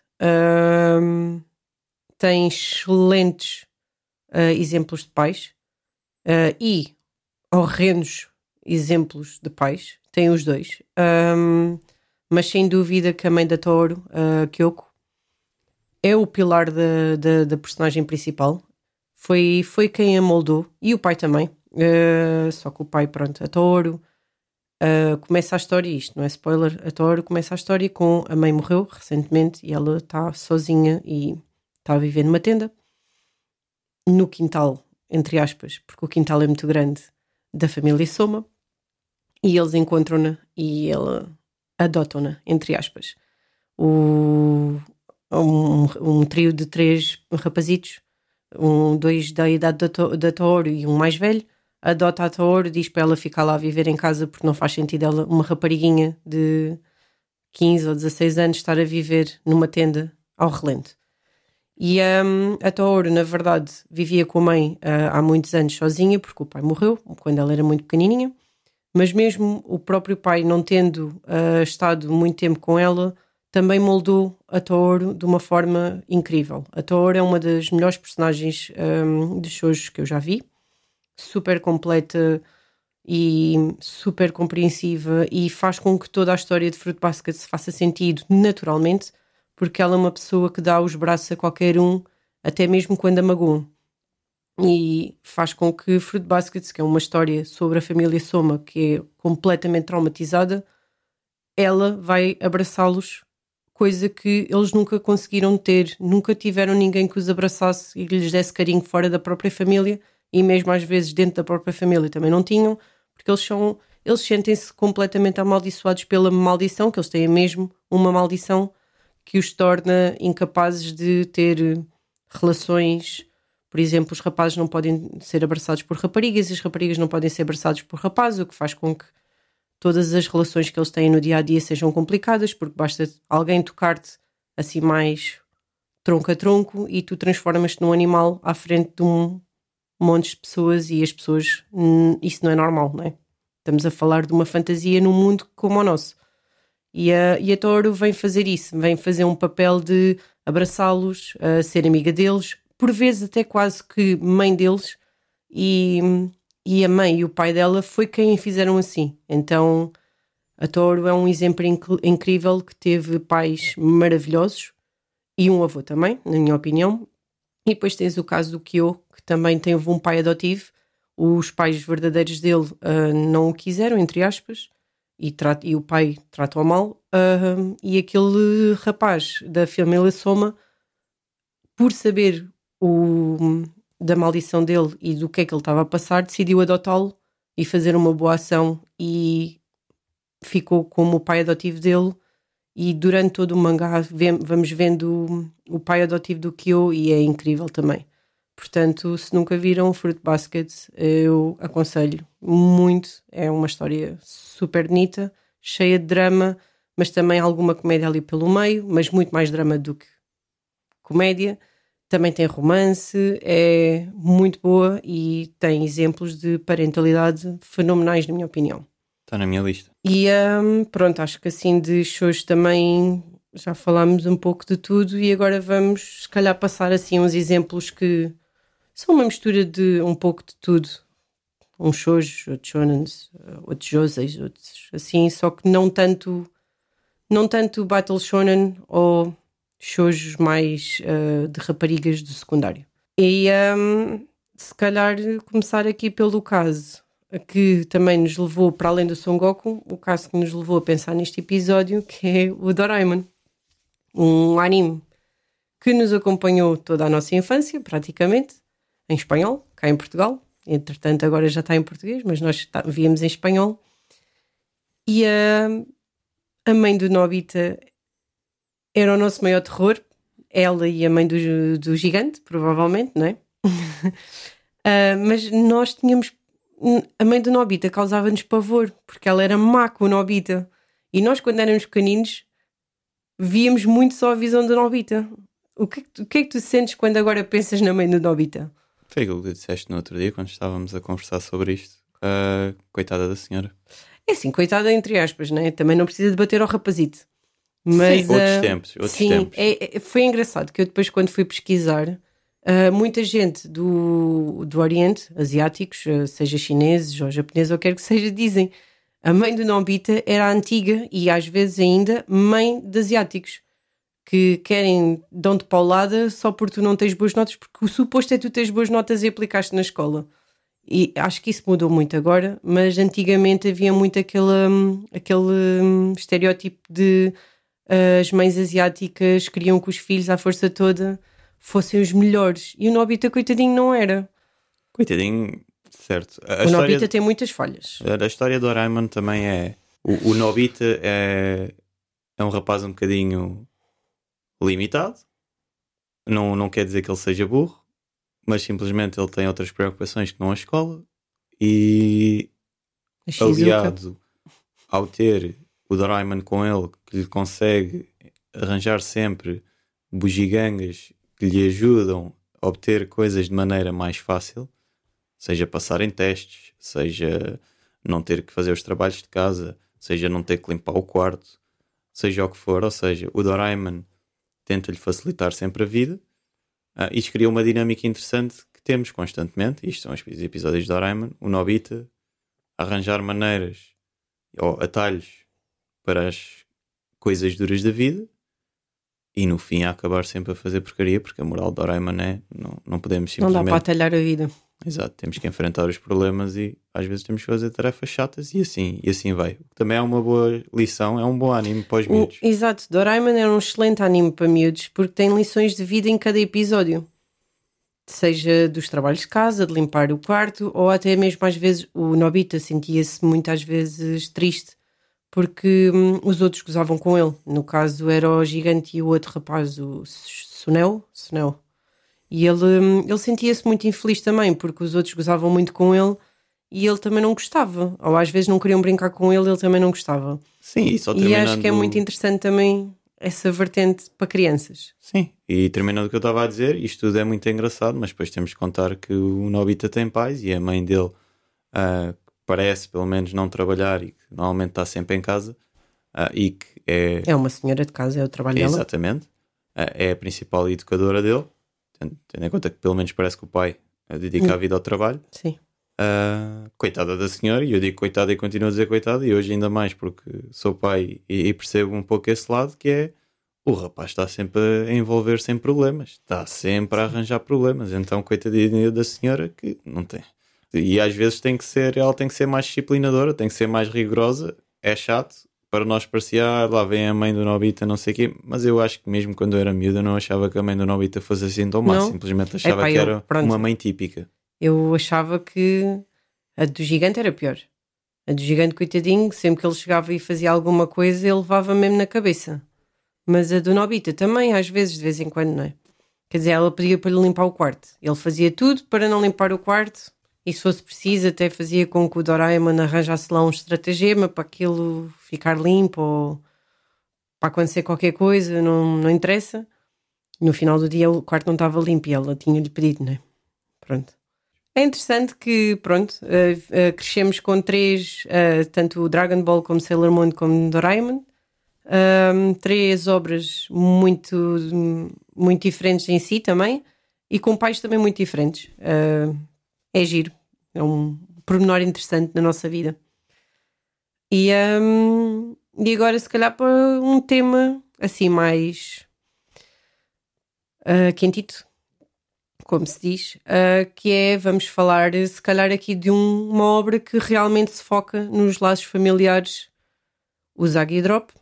A: Tem excelentes exemplos de pais e horrendos exemplos de pais. Tem os dois. Mas sem dúvida que a mãe da Toru, Kyoko, é o pilar da personagem principal. Foi quem a moldou. E o pai também. Só que o pai, pronto, a Toru, começa a história, isto não é spoiler, a Toru começa a história com a mãe morreu recentemente e ela está sozinha e está a viver numa tenda no quintal, entre aspas, porque o quintal é muito grande, da família Soma, e eles encontram-na e ela adotam-na, entre aspas. Um trio de 3 rapazitos, 2 da idade da Toru e um mais velho, adota a Toru, diz para ela ficar lá a viver em casa porque não faz sentido ela, uma rapariguinha de 15 ou 16 anos, estar a viver numa tenda ao relento. E a Toru, na verdade, vivia com a mãe há muitos anos sozinha, porque o pai morreu quando ela era muito pequenininha, mas mesmo o próprio pai, não tendo estado muito tempo com ela, também moldou a Toru de uma forma incrível. A Toru é uma das melhores personagens de shoujos que eu já vi, super completa e super compreensiva, e faz com que toda a história de Fruit Basket se faça sentido naturalmente, porque ela é uma pessoa que dá os braços a qualquer um, até mesmo quando a magoam. E faz com que Fruit Basket, que é uma história sobre a família Soma, que é completamente traumatizada, ela vai abraçá-los, coisa que eles nunca conseguiram ter, nunca tiveram ninguém que os abraçasse e lhes desse carinho fora da própria família, e mesmo às vezes dentro da própria família também não tinham, porque eles sentem-se completamente amaldiçoados pela maldição, que eles têm mesmo uma maldição que os torna incapazes de ter relações Por exemplo, os rapazes não podem ser abraçados por raparigas e as raparigas não podem ser abraçados por rapazes, o que faz com que todas as relações que eles têm no dia-a-dia sejam complicadas, porque basta alguém tocar-te assim mais tronco a tronco e tu transformas-te num animal à frente de um monte de pessoas e as pessoas, isso não é normal, não é? Estamos a falar de uma fantasia num mundo como o nosso. E a Toru vem fazer isso, vem fazer um papel de abraçá-los, ser amiga deles, por vezes até quase que mãe deles, e a mãe e o pai dela foi quem fizeram assim. Então a Toru é um exemplo incrível que teve pais maravilhosos e um avô também, na minha opinião. E depois tens o caso do Kyo, que também teve um pai adotivo. Os pais verdadeiros dele não o quiseram, entre aspas, e o pai trata-o mal. E aquele rapaz da família Soma, por saber da maldição dele e do que é que ele estava a passar, decidiu adotá-lo e fazer uma boa ação e ficou como o pai adotivo dele. E durante todo o mangá vamos vendo o pai adotivo do Kyo e é incrível também. Portanto, se nunca viram Fruit Basket, eu aconselho muito. É uma história super bonita, cheia de drama, mas também alguma comédia ali pelo meio, mas muito mais drama do que comédia. Também tem romance, é muito boa e tem exemplos de parentalidade fenomenais, na minha opinião.
B: Está na minha lista.
A: E pronto, acho que assim de shows também já falámos um pouco de tudo e agora vamos se calhar passar assim uns exemplos que são uma mistura de um pouco de tudo. Uns shows, outros shonens, outros joseis, outros assim, só que não tanto battle shonen ou shows mais de raparigas do secundário. E se calhar começar aqui pelo caso que também nos levou, para além do Son Goku, o caso que nos levou a pensar neste episódio, que é o Doraemon. Um anime que nos acompanhou toda a nossa infância, praticamente, em espanhol, cá em Portugal. Entretanto, agora já está em português, mas nós víamos em espanhol. E a mãe do Nobita era o nosso maior terror. Ela e a mãe do gigante, provavelmente, não é? Mas nós tínhamos... A mãe do Nobita causava-nos pavor, porque ela era má com o Nobita. E nós, quando éramos pequeninos, víamos muito só a visão do Nobita. O que é que tu sentes quando agora pensas na mãe do Nobita?
B: Foi aquilo que disseste no outro dia, quando estávamos a conversar sobre isto. Coitada da senhora.
A: É assim, coitada entre aspas, né? Também não precisa de bater ao rapazito. Mas,
B: sim, outros tempos.
A: Sim,
B: tempos.
A: Foi engraçado que eu depois, quando fui pesquisar, muita gente do Oriente, asiáticos, seja chineses ou japoneses ou quer que seja, dizem a mãe do Nobita era a antiga e às vezes ainda mãe de asiáticos que querem dão-te paulada só porque tu não tens boas notas, porque o suposto é tu teres boas notas e aplicaste na escola. E acho que isso mudou muito agora, mas antigamente havia muito aquele estereótipo de as mães asiáticas queriam que os filhos à força toda fossem os melhores. E o Nobita, coitadinho, não era.
B: Coitadinho, certo.
A: O Nobita tem muitas falhas.
B: A história do Doraemon também é... O Nobita é um rapaz um bocadinho limitado. Não quer dizer que ele seja burro, mas simplesmente ele tem outras preocupações que não a escola. E aliado ao ter o Doraemon com ele, que lhe consegue arranjar sempre bugigangas que lhe ajudam a obter coisas de maneira mais fácil, seja passar em testes, seja não ter que fazer os trabalhos de casa, seja não ter que limpar o quarto, seja o que for. Ou seja, o Doraemon tenta-lhe facilitar sempre a vida. Isto cria uma dinâmica interessante que temos constantemente. Isto são os episódios de Doraemon. O Nobita arranjar maneiras ou atalhos para as coisas duras da vida e no fim a acabar sempre a fazer porcaria, porque a moral do Doraemon é não podemos simplesmente...
A: Não dá para atalhar a vida.
B: Exato, temos que enfrentar os problemas e às vezes temos que fazer tarefas chatas e assim vai. Também é uma boa lição, é um bom anime para os miúdos.
A: Exato, Doraemon é um excelente anime para miúdos porque tem lições de vida em cada episódio. Seja dos trabalhos de casa, de limpar o quarto, ou até mesmo às vezes o Nobita sentia-se muitas vezes triste porque os outros gozavam com ele. No caso era o gigante e o outro rapaz, o Suneo. E ele sentia-se muito infeliz também, porque os outros gozavam muito com ele e ele também não gostava. Ou às vezes não queriam brincar com ele também não gostava.
B: Sim, e só
A: E acho que é
B: terminando.
A: muito interessante também essa vertente para crianças.
B: Sim, e terminando o que eu estava a dizer, isto tudo é muito engraçado, mas depois temos que contar que o Nobita tem pais e a mãe dele parece pelo menos não trabalhar e que normalmente está sempre em casa e que é
A: É uma senhora de casa, é o trabalho dela.
B: exatamente é a principal educadora dele, tendo em conta que pelo menos parece que o pai dedica a vida ao trabalho.
A: Sim.
B: Coitada da senhora, e eu digo coitada e continuo a dizer coitada, e hoje ainda mais porque sou pai e percebo um pouco esse lado, que é o rapaz está sempre a envolver-se em problemas, está sempre a arranjar problemas, então coitadinha da senhora que não tem. E às vezes ela tem que ser mais disciplinadora, tem que ser mais rigorosa, é chato, para nós parecia, lá vem a mãe do Nobita, não sei o quê, mas eu acho que mesmo quando eu era miúdo eu não achava que a mãe do Nobita fosse assim tão má,
A: Não?
B: simplesmente achava
A: Epá,
B: que era
A: pronto.
B: uma mãe típica.
A: Eu achava que a do gigante era pior. A do gigante, coitadinho, sempre que ele chegava e fazia alguma coisa, ele levava mesmo na cabeça. Mas a do Nobita também, às vezes, de vez em quando, não é? Quer dizer, ela pedia para lhe limpar o quarto. Ele fazia tudo para não limpar o quarto e, se fosse preciso, até fazia com que o Doraemon arranjasse lá um estratagema para aquilo ficar limpo ou para acontecer qualquer coisa, não interessa. No final do dia o quarto não estava limpo e ela tinha-lhe pedido, não é? Pronto. É interessante que, pronto, crescemos com três, tanto o Dragon Ball como Sailor Moon como Doraemon. Três obras muito, muito diferentes em si também e com pais também muito diferentes. É giro, é um pormenor interessante na nossa vida. E agora, se calhar, para um tema assim mais quentito, como se diz, que é, vamos falar, se calhar, aqui de uma obra que realmente se foca nos laços familiares, o Zagi Drop.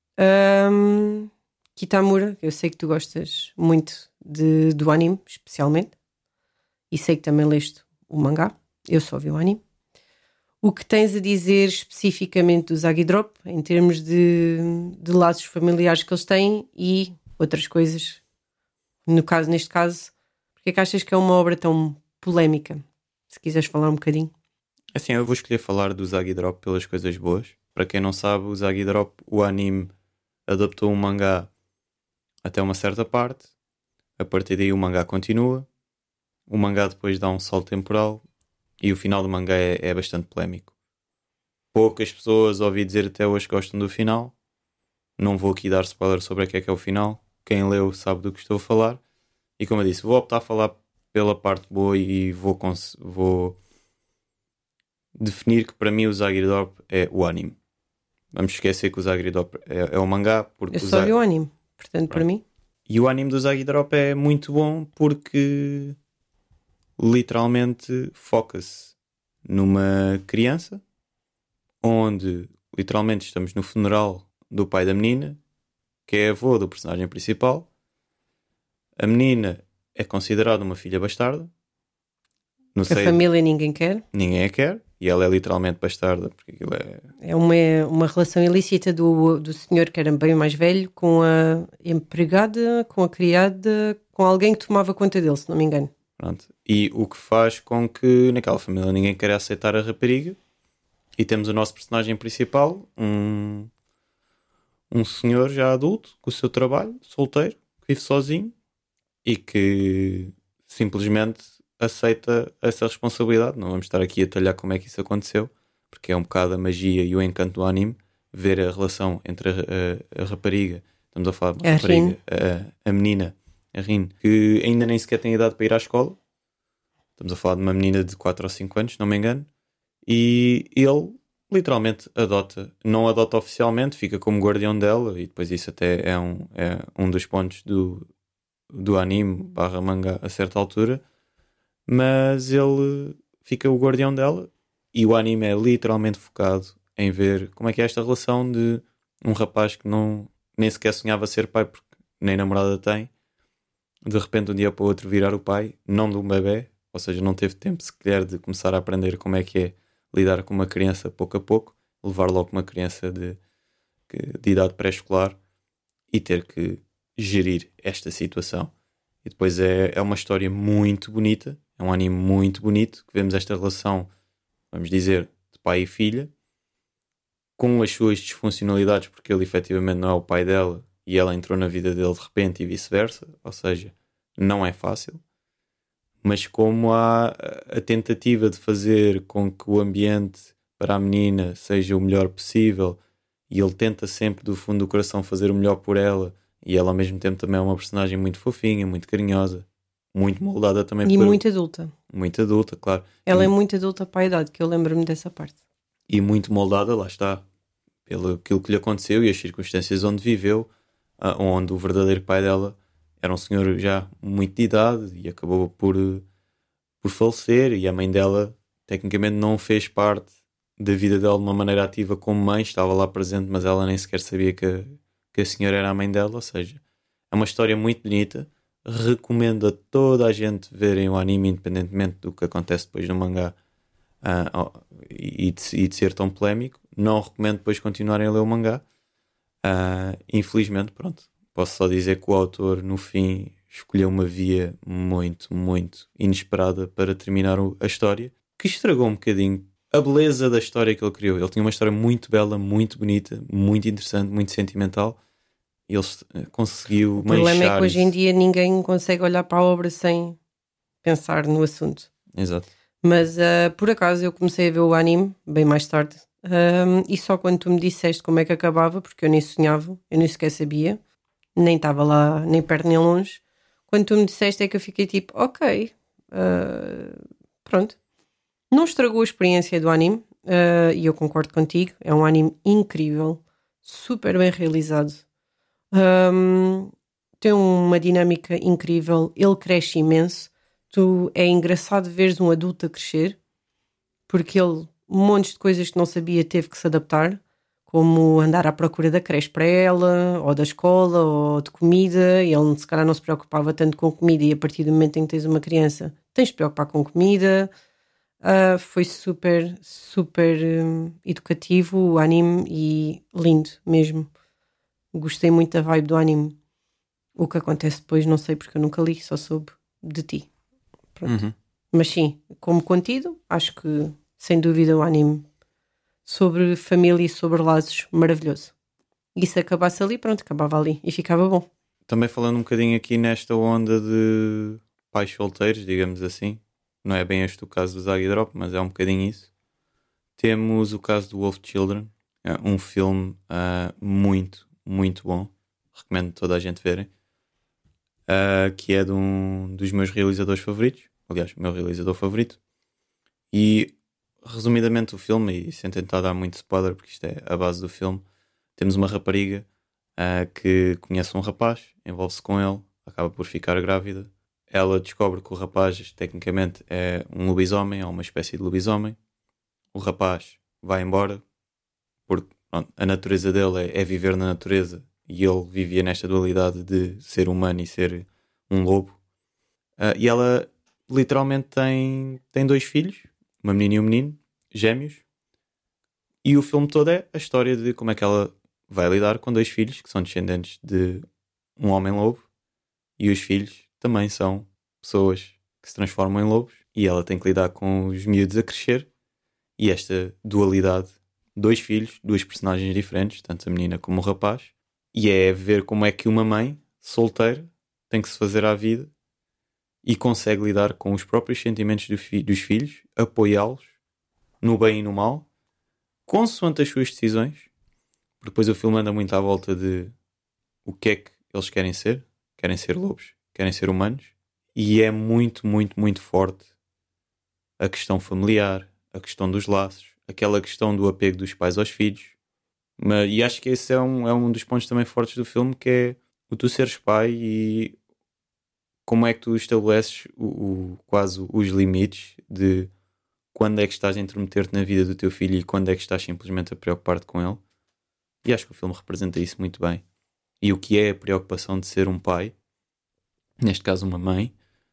A: Kitamura, eu sei que tu gostas muito do anime, especialmente, e sei que também leste o mangá, eu só vi o anime. O que tens a dizer especificamente do Zagi Drop, em termos de laços familiares que eles têm e outras coisas? Neste caso, porque é que achas que é uma obra tão polémica? Se quiseres falar um bocadinho.
B: Assim, eu vou escolher falar do Zagi Drop pelas coisas boas. Para quem não sabe, o Zagi Drop, o anime, adaptou um mangá até uma certa parte. A partir daí o mangá continua. O mangá depois dá um salto temporal. E o final do mangá é bastante polémico. Poucas pessoas ouvi dizer até hoje que gostam do final. Não vou aqui dar spoiler sobre o que é o final. Quem leu sabe do que estou a falar. E como eu disse, vou optar a falar pela parte boa e vou definir que para mim o Zagi Drop é o anime. Vamos esquecer que o Zagi Drop é o mangá. Porque
A: Eu só vi o anime, portanto, para mim.
B: E o anime do Zagi Drop é muito bom porque literalmente foca-se numa criança onde literalmente estamos no funeral do pai da menina, que é avô do personagem principal. A menina é considerada uma filha bastarda.
A: A família ninguém quer.
B: Ninguém a quer. E ela é literalmente bastarda, porque aquilo
A: é uma relação ilícita do senhor, que era bem mais velho, com a empregada, com a criada, com alguém que tomava conta dele, se não me engano.
B: Pronto. E o que faz com que naquela família ninguém queira aceitar a rapariga. E temos o nosso personagem principal, um senhor já adulto, com o seu trabalho, solteiro, que vive sozinho e que simplesmente aceita essa responsabilidade. Não vamos estar aqui a detalhar como é que isso aconteceu, porque é um bocado a magia e o encanto do anime, ver a relação entre a rapariga, estamos a falar de uma rapariga, a menina, a Rin, que ainda nem sequer tem idade para ir à escola. Estamos a falar de uma menina de 4 ou 5 anos, se não me engano. E ele literalmente não adota oficialmente, fica como guardião dela, e depois isso até é um dos pontos do anime / manga a certa altura, mas ele fica o guardião dela e o anime é literalmente focado em ver como é que é esta relação de um rapaz que nem sequer sonhava ser pai porque nem namorada tem, de repente um dia para o outro virar o pai, não de um bebê, ou seja, não teve tempo sequer de começar a aprender como é que é lidar com uma criança pouco a pouco, levar logo uma criança de idade pré-escolar e ter que gerir esta situação. E depois é uma história muito bonita, é um anime muito bonito, que vemos esta relação, vamos dizer, de pai e filha, com as suas disfuncionalidades, porque ele efetivamente não é o pai dela e ela entrou na vida dele de repente e vice-versa, ou seja, não é fácil. Mas como há a tentativa de fazer com que o ambiente para a menina seja o melhor possível e ele tenta sempre do fundo do coração fazer o melhor por ela e ela ao mesmo tempo também é uma personagem muito fofinha, muito carinhosa, muito moldada também
A: E
B: por...
A: muito adulta.
B: Muito adulta, claro.
A: Ela é muito adulta para a idade, que eu lembro-me dessa parte.
B: E muito moldada, lá está, pelo aquilo que lhe aconteceu e as circunstâncias onde viveu, onde o verdadeiro pai dela era um senhor já muito de idade e acabou por falecer, e a mãe dela tecnicamente não fez parte da vida dela de uma maneira ativa como mãe, estava lá presente, mas ela nem sequer sabia que a senhora era a mãe dela. Ou seja, é uma história muito bonita. Recomendo a toda a gente verem o anime, independentemente do que acontece depois no mangá, e de ser tão polémico. Não recomendo depois continuarem a ler o mangá. Infelizmente, pronto, posso só dizer que o autor no fim escolheu uma via muito, muito inesperada para terminar a história, que estragou um bocadinho a beleza da história que ele criou. Ele tinha uma história muito bela, muito bonita, muito interessante, muito sentimental, e ele conseguiu
A: O problema é
B: manchar
A: que hoje em
B: isso.
A: dia ninguém consegue olhar para a obra sem pensar no assunto.
B: Exato.
A: Mas por acaso eu comecei a ver o anime bem mais tarde, e só quando tu me disseste como é que acabava, porque eu nem sonhava, eu nem sequer sabia, nem estava lá nem perto nem longe, quando tu me disseste é que eu fiquei tipo, ok, pronto. Não estragou a experiência do anime, e eu concordo contigo, é um anime incrível, super bem realizado. Tem uma dinâmica incrível, ele cresce imenso. É engraçado veres um adulto a crescer, porque ele, um monte de coisas que não sabia, teve que se adaptar, como andar à procura da creche para ela, ou da escola, ou de comida. E ele se calhar não se preocupava tanto com comida, e a partir do momento em que tens uma criança, tens de te preocupar com comida. Foi super, super educativo o anime e lindo mesmo. Gostei muito da vibe do anime. O que acontece depois não sei, porque eu nunca li, só soube de ti. Pronto.
B: Uhum.
A: Mas sim, como contido, acho que sem dúvida o anime sobre família e sobre laços, maravilhoso. E se acabasse ali, pronto, acabava ali e ficava bom.
B: Também falando um bocadinho aqui nesta onda de pais solteiros, digamos assim, não é bem este o caso do Zagi Drop, mas é um bocadinho isso. Temos o caso do Wolf Children, um filme muito, muito bom. Recomendo toda a gente verem. Que é de um dos meus realizadores favoritos. Aliás, o meu realizador favorito. E, resumidamente, o filme, e sem tentar dar muito spoiler, porque isto é a base do filme, temos uma rapariga que conhece um rapaz, envolve-se com ele, acaba por ficar grávida. Ela descobre que o rapaz, tecnicamente, é um lobisomem, é uma espécie de lobisomem. O rapaz vai embora, porque pronto, a natureza dele é viver na natureza, e ele vivia nesta dualidade de ser humano e ser um lobo. E ela literalmente tem dois filhos, uma menina e um menino, gêmeos, e o filme todo é a história de como é que ela vai lidar com dois filhos que são descendentes de um homem-lobo, e os filhos também são pessoas que se transformam em lobos, e ela tem que lidar com os miúdos a crescer, e esta dualidade, dois filhos, duas personagens diferentes, tanto a menina como o rapaz, e é ver como é que uma mãe solteira tem que se fazer à vida e consegue lidar com os próprios sentimentos dos filhos, apoiá-los no bem e no mal, consoante as suas decisões, porque depois o filme anda muito à volta de o que é que eles querem ser lobos, querem ser humanos, e é muito, muito, muito forte a questão familiar, a questão dos laços, aquela questão do apego dos pais aos filhos. E acho que esse é um dos pontos também fortes do filme, que é o tu seres pai e como é que tu estabeleces quase os limites de quando é que estás a intrometer-te na vida do teu filho e quando é que estás simplesmente a preocupar-te com ele. E acho que o filme representa isso muito bem. E o que é a preocupação de ser um pai, neste caso uma mãe,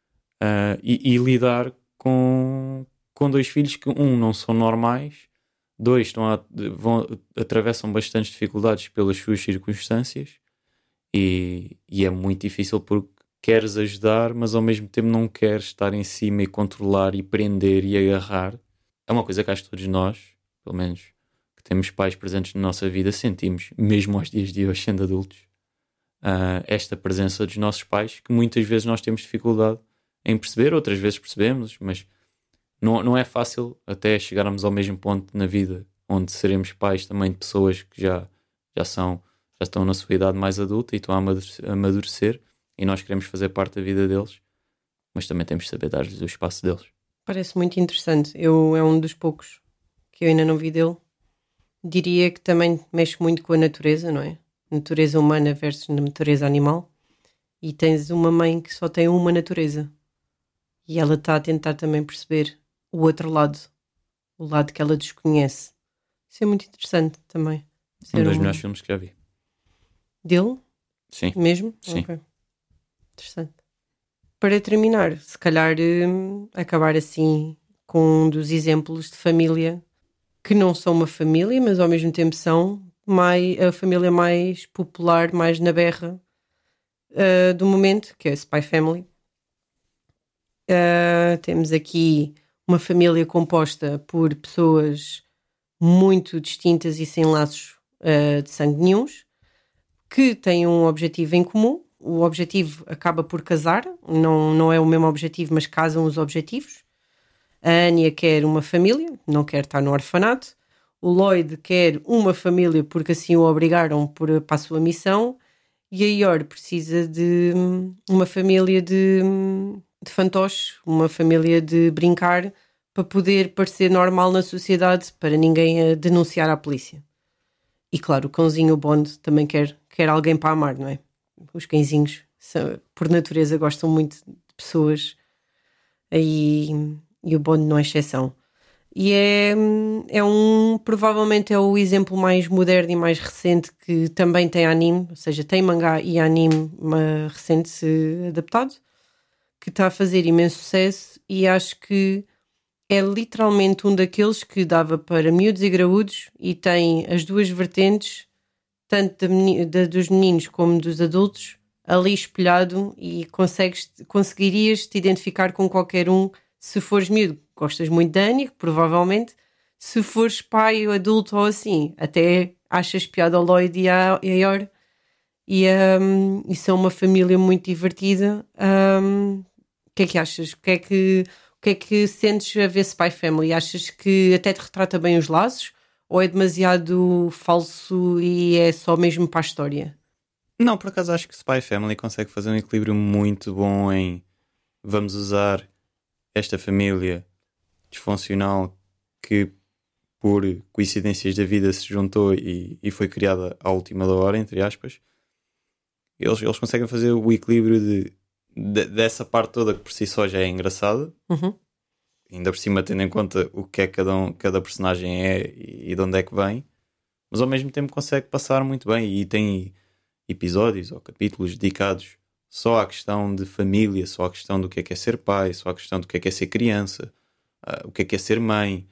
B: e lidar com dois filhos que, não são normais, dois atravessam bastantes dificuldades pelas suas circunstâncias, e é muito difícil porque queres ajudar, mas ao mesmo tempo não queres estar em cima e controlar e prender e agarrar. É uma coisa que acho que todos nós, pelo menos que temos pais presentes na nossa vida, sentimos, mesmo aos dias de hoje, sendo adultos, esta presença dos nossos pais, que muitas vezes nós temos dificuldade em perceber, outras vezes percebemos, mas não é fácil até chegarmos ao mesmo ponto na vida, onde seremos pais também de pessoas que já estão na sua idade mais adulta e estão a amadurecer, e nós queremos fazer parte da vida deles, mas também temos de saber dar-lhes o espaço deles.
A: Parece muito interessante. É um dos poucos que eu ainda não vi dele. Diria que também mexe muito com a natureza, não é? Natureza humana versus natureza animal. E tens uma mãe que só tem uma natureza. E ela está a tentar também perceber o outro lado. O lado que ela desconhece. Isso é muito interessante também.
B: Um dos melhores filmes que já vi.
A: Dele?
B: Sim.
A: Mesmo?
B: Sim.
A: Okay. Interessante. Para terminar, se calhar acabar assim com um dos exemplos de família que não são uma família, mas ao mesmo tempo são a família mais popular, mais na berra do momento, que é a Spy Family. Temos aqui uma família composta por pessoas muito distintas e sem laços de sangue nenhuns, que têm um objetivo em comum. O objetivo acaba por casar, não é o mesmo objetivo, mas casam os objetivos. A Anya quer uma família, não quer estar no orfanato. O Lloyd quer uma família porque assim o obrigaram para a sua missão. E a Yor precisa de uma família de fantoches, uma família de brincar, para poder parecer normal na sociedade, para ninguém a denunciar à polícia. E claro, o cãozinho, o Bond, também quer alguém para amar, não é? Os cãezinhos, por natureza, gostam muito de pessoas e o Bond não é exceção. E provavelmente é o exemplo mais moderno e mais recente que também tem anime, ou seja, tem mangá e anime recente adaptado, que está a fazer imenso sucesso, e acho que é literalmente um daqueles que dava para miúdos e graúdos e tem as duas vertentes, tanto dos meninos como dos adultos, ali espelhado, e conseguirias te identificar com qualquer um. Se fores miúdo, gostas muito da Anya, provavelmente. Se fores pai ou adulto ou assim, até achas piada ao Lloyd e a Yor. E são uma família muito divertida. O que é que achas? O que é que sentes a ver Spy Family? Achas que até te retrata bem os laços? Ou é demasiado falso e é só mesmo para a história?
B: Não, por acaso acho que Spy Family consegue fazer um equilíbrio muito bom em vamos usar esta família disfuncional que por coincidências da vida se juntou e foi criada à última da hora, entre aspas. Eles conseguem fazer o equilíbrio dessa parte toda que por si só já é engraçada.
A: Uhum.
B: Ainda por cima tendo em conta o que é que cada personagem é e de onde é que vem, mas ao mesmo tempo consegue passar muito bem, e tem episódios ou capítulos dedicados só à questão de família, só à questão do que é ser pai, só à questão do que é ser criança, o que é ser mãe.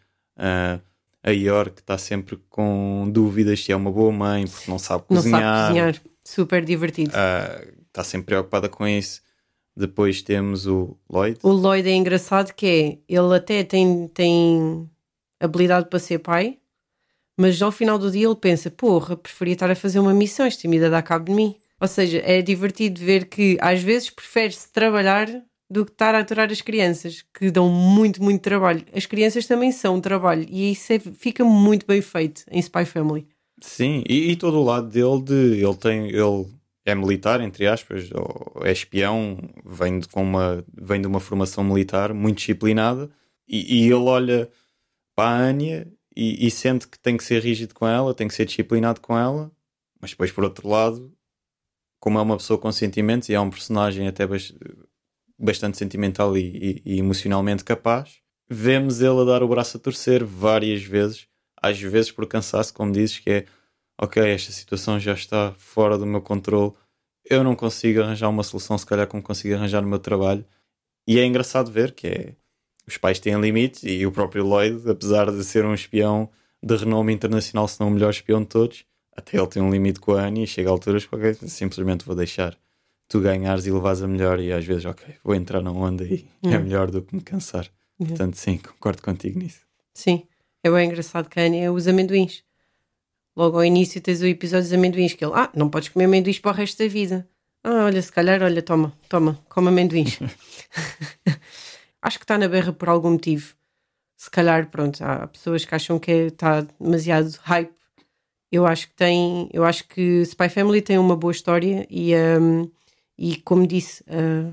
B: A Yor, que está sempre com dúvidas se é uma boa mãe porque não sabe cozinhar.
A: Não sabe cozinhar, super divertido.
B: Está sempre preocupada com isso. Depois temos o Lloyd.
A: O Lloyd é engraçado, que ele até tem habilidade para ser pai, mas ao final do dia ele pensa, porra, preferia estar a fazer uma missão, esta comida dá cabo de mim. Ou seja, é divertido ver que às vezes prefere-se trabalhar do que estar a aturar as crianças, que dão muito, muito trabalho. As crianças também são trabalho, e isso fica muito bem feito em Spy Family.
B: Sim, e todo o lado dele, ele é militar, entre aspas, ou é espião, vem de uma formação militar muito disciplinada, e ele olha para a Anya e sente que tem que ser rígido com ela, tem que ser disciplinado com ela, mas depois, por outro lado, como é uma pessoa com sentimentos e é um personagem até bastante sentimental e emocionalmente capaz, vemos ele a dar o braço a torcer várias vezes, às vezes por cansaço, como dizes, que é ok, esta situação já está fora do meu controle, eu não consigo arranjar uma solução se calhar como consigo arranjar no meu trabalho. E é engraçado ver que os pais têm limites, e o próprio Lloyd, apesar de ser um espião de renome internacional, se não o melhor espião de todos, até ele tem um limite com a Anya, e chega a alturas que simplesmente vou deixar tu ganhares e levares a melhor e às vezes, ok, vou entrar na onda e é melhor do que me cansar. Portanto, sim, concordo contigo nisso.
A: Sim, é bem engraçado que é os amendoins. Logo ao início tens o episódio dos amendoins, que ele, não podes comer amendoins para o resto da vida. Olha, se calhar, olha, toma, come amendoins. Acho que está na berra por algum motivo. Se calhar, pronto, há pessoas que acham que está demasiado hype. Eu acho que Spy Family tem uma boa história e como disse,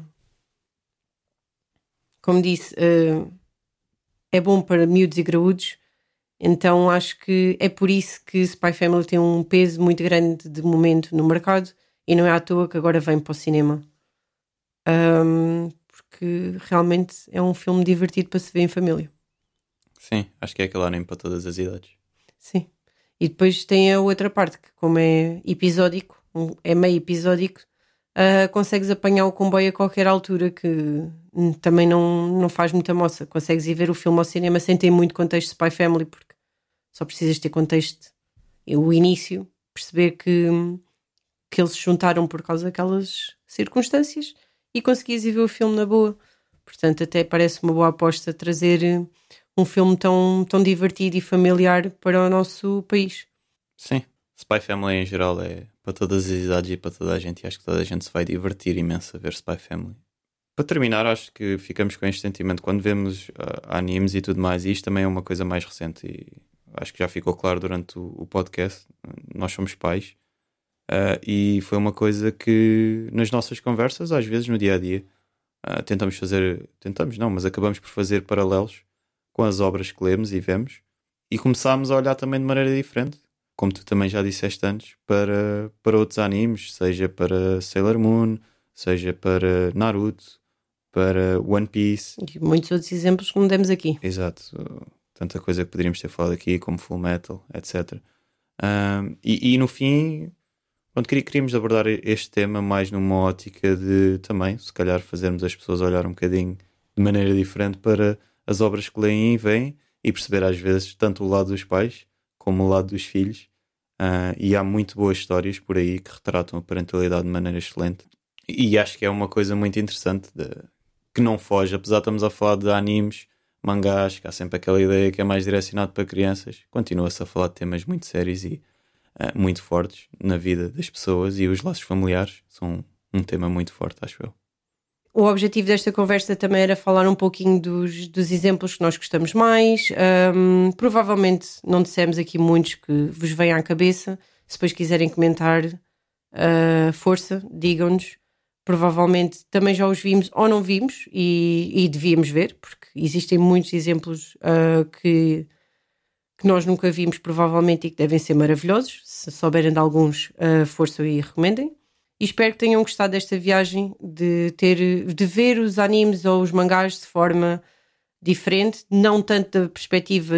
A: é bom para miúdos e graúdos, então acho que é por isso que Spy Family tem um peso muito grande de momento no mercado e não é à toa que agora vem para o cinema. Porque realmente é um filme divertido para se ver em família.
B: Sim, acho que é aquele anime para todas as idades.
A: Sim. E depois tem a outra parte, que como é episódico, é meio episódico, consegues apanhar o comboio a qualquer altura, que também não faz muita moça. Consegues ir ver o filme ao cinema sem ter muito contexto Spy Family, porque só precisas ter contexto. E o início, perceber que eles se juntaram por causa daquelas circunstâncias e conseguias ir ver o filme na boa. Portanto, até parece uma boa aposta trazer um filme tão divertido e familiar para o nosso país.
B: Sim, Spy Family em geral é para todas as idades e para toda a gente, e acho que toda a gente se vai divertir imenso a ver Spy Family. Para terminar, acho que ficamos com este sentimento quando vemos animes e tudo mais, e isto também é uma coisa mais recente e acho que já ficou claro durante o podcast. Nós somos pais e foi uma coisa que nas nossas conversas, às vezes no dia a dia, mas acabamos por fazer paralelos com as obras que lemos e vemos e começámos a olhar também de maneira diferente, como tu também já disseste antes, para outros animes, seja para Sailor Moon, seja para Naruto, para One Piece.
A: E muitos outros exemplos que não demos aqui.
B: Exato. Tanta coisa que poderíamos ter falado aqui, como Full Metal, etc. E no fim, queríamos abordar este tema mais numa ótica de também, se calhar, fazermos as pessoas olhar um bocadinho de maneira diferente para as obras que leem e veem e perceber às vezes tanto o lado dos pais como o lado dos filhos. E há muito boas histórias por aí que retratam a parentalidade de maneira excelente. E acho que é uma coisa muito interessante que não foge, apesar de estamos a falar de animes, mangás, que há sempre aquela ideia que é mais direcionado para crianças. Continua-se a falar de temas muito sérios e muito fortes na vida das pessoas, e os laços familiares são um tema muito forte, acho eu.
A: O objetivo desta conversa também era falar um pouquinho dos exemplos que nós gostamos mais. Provavelmente não dissemos aqui muitos que vos vêm à cabeça. Se depois quiserem comentar, força, digam-nos. Provavelmente também já os vimos ou não vimos e devíamos ver, porque existem muitos exemplos que nós nunca vimos provavelmente e que devem ser maravilhosos. Se souberem de alguns, força e recomendem. E espero que tenham gostado desta viagem de ver os animes ou os mangás de forma diferente, não tanto da perspectiva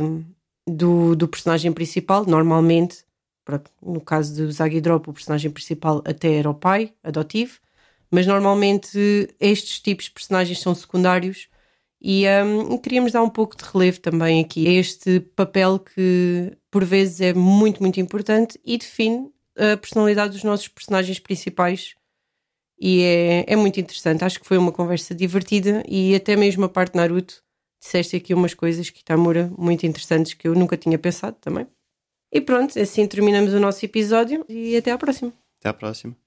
A: do personagem principal. Normalmente, no caso do Zagi Drop, o personagem principal até era o pai adotivo, mas normalmente estes tipos de personagens são secundários e queríamos dar um pouco de relevo também aqui a este papel que por vezes é muito, muito importante e define a personalidade dos nossos personagens principais, e é muito interessante. Acho que foi uma conversa divertida e até mesmo a parte de Naruto disseste aqui umas coisas, Kitamura, muito interessantes que eu nunca tinha pensado também. E pronto, assim terminamos o nosso episódio e até à próxima.
B: Até à próxima.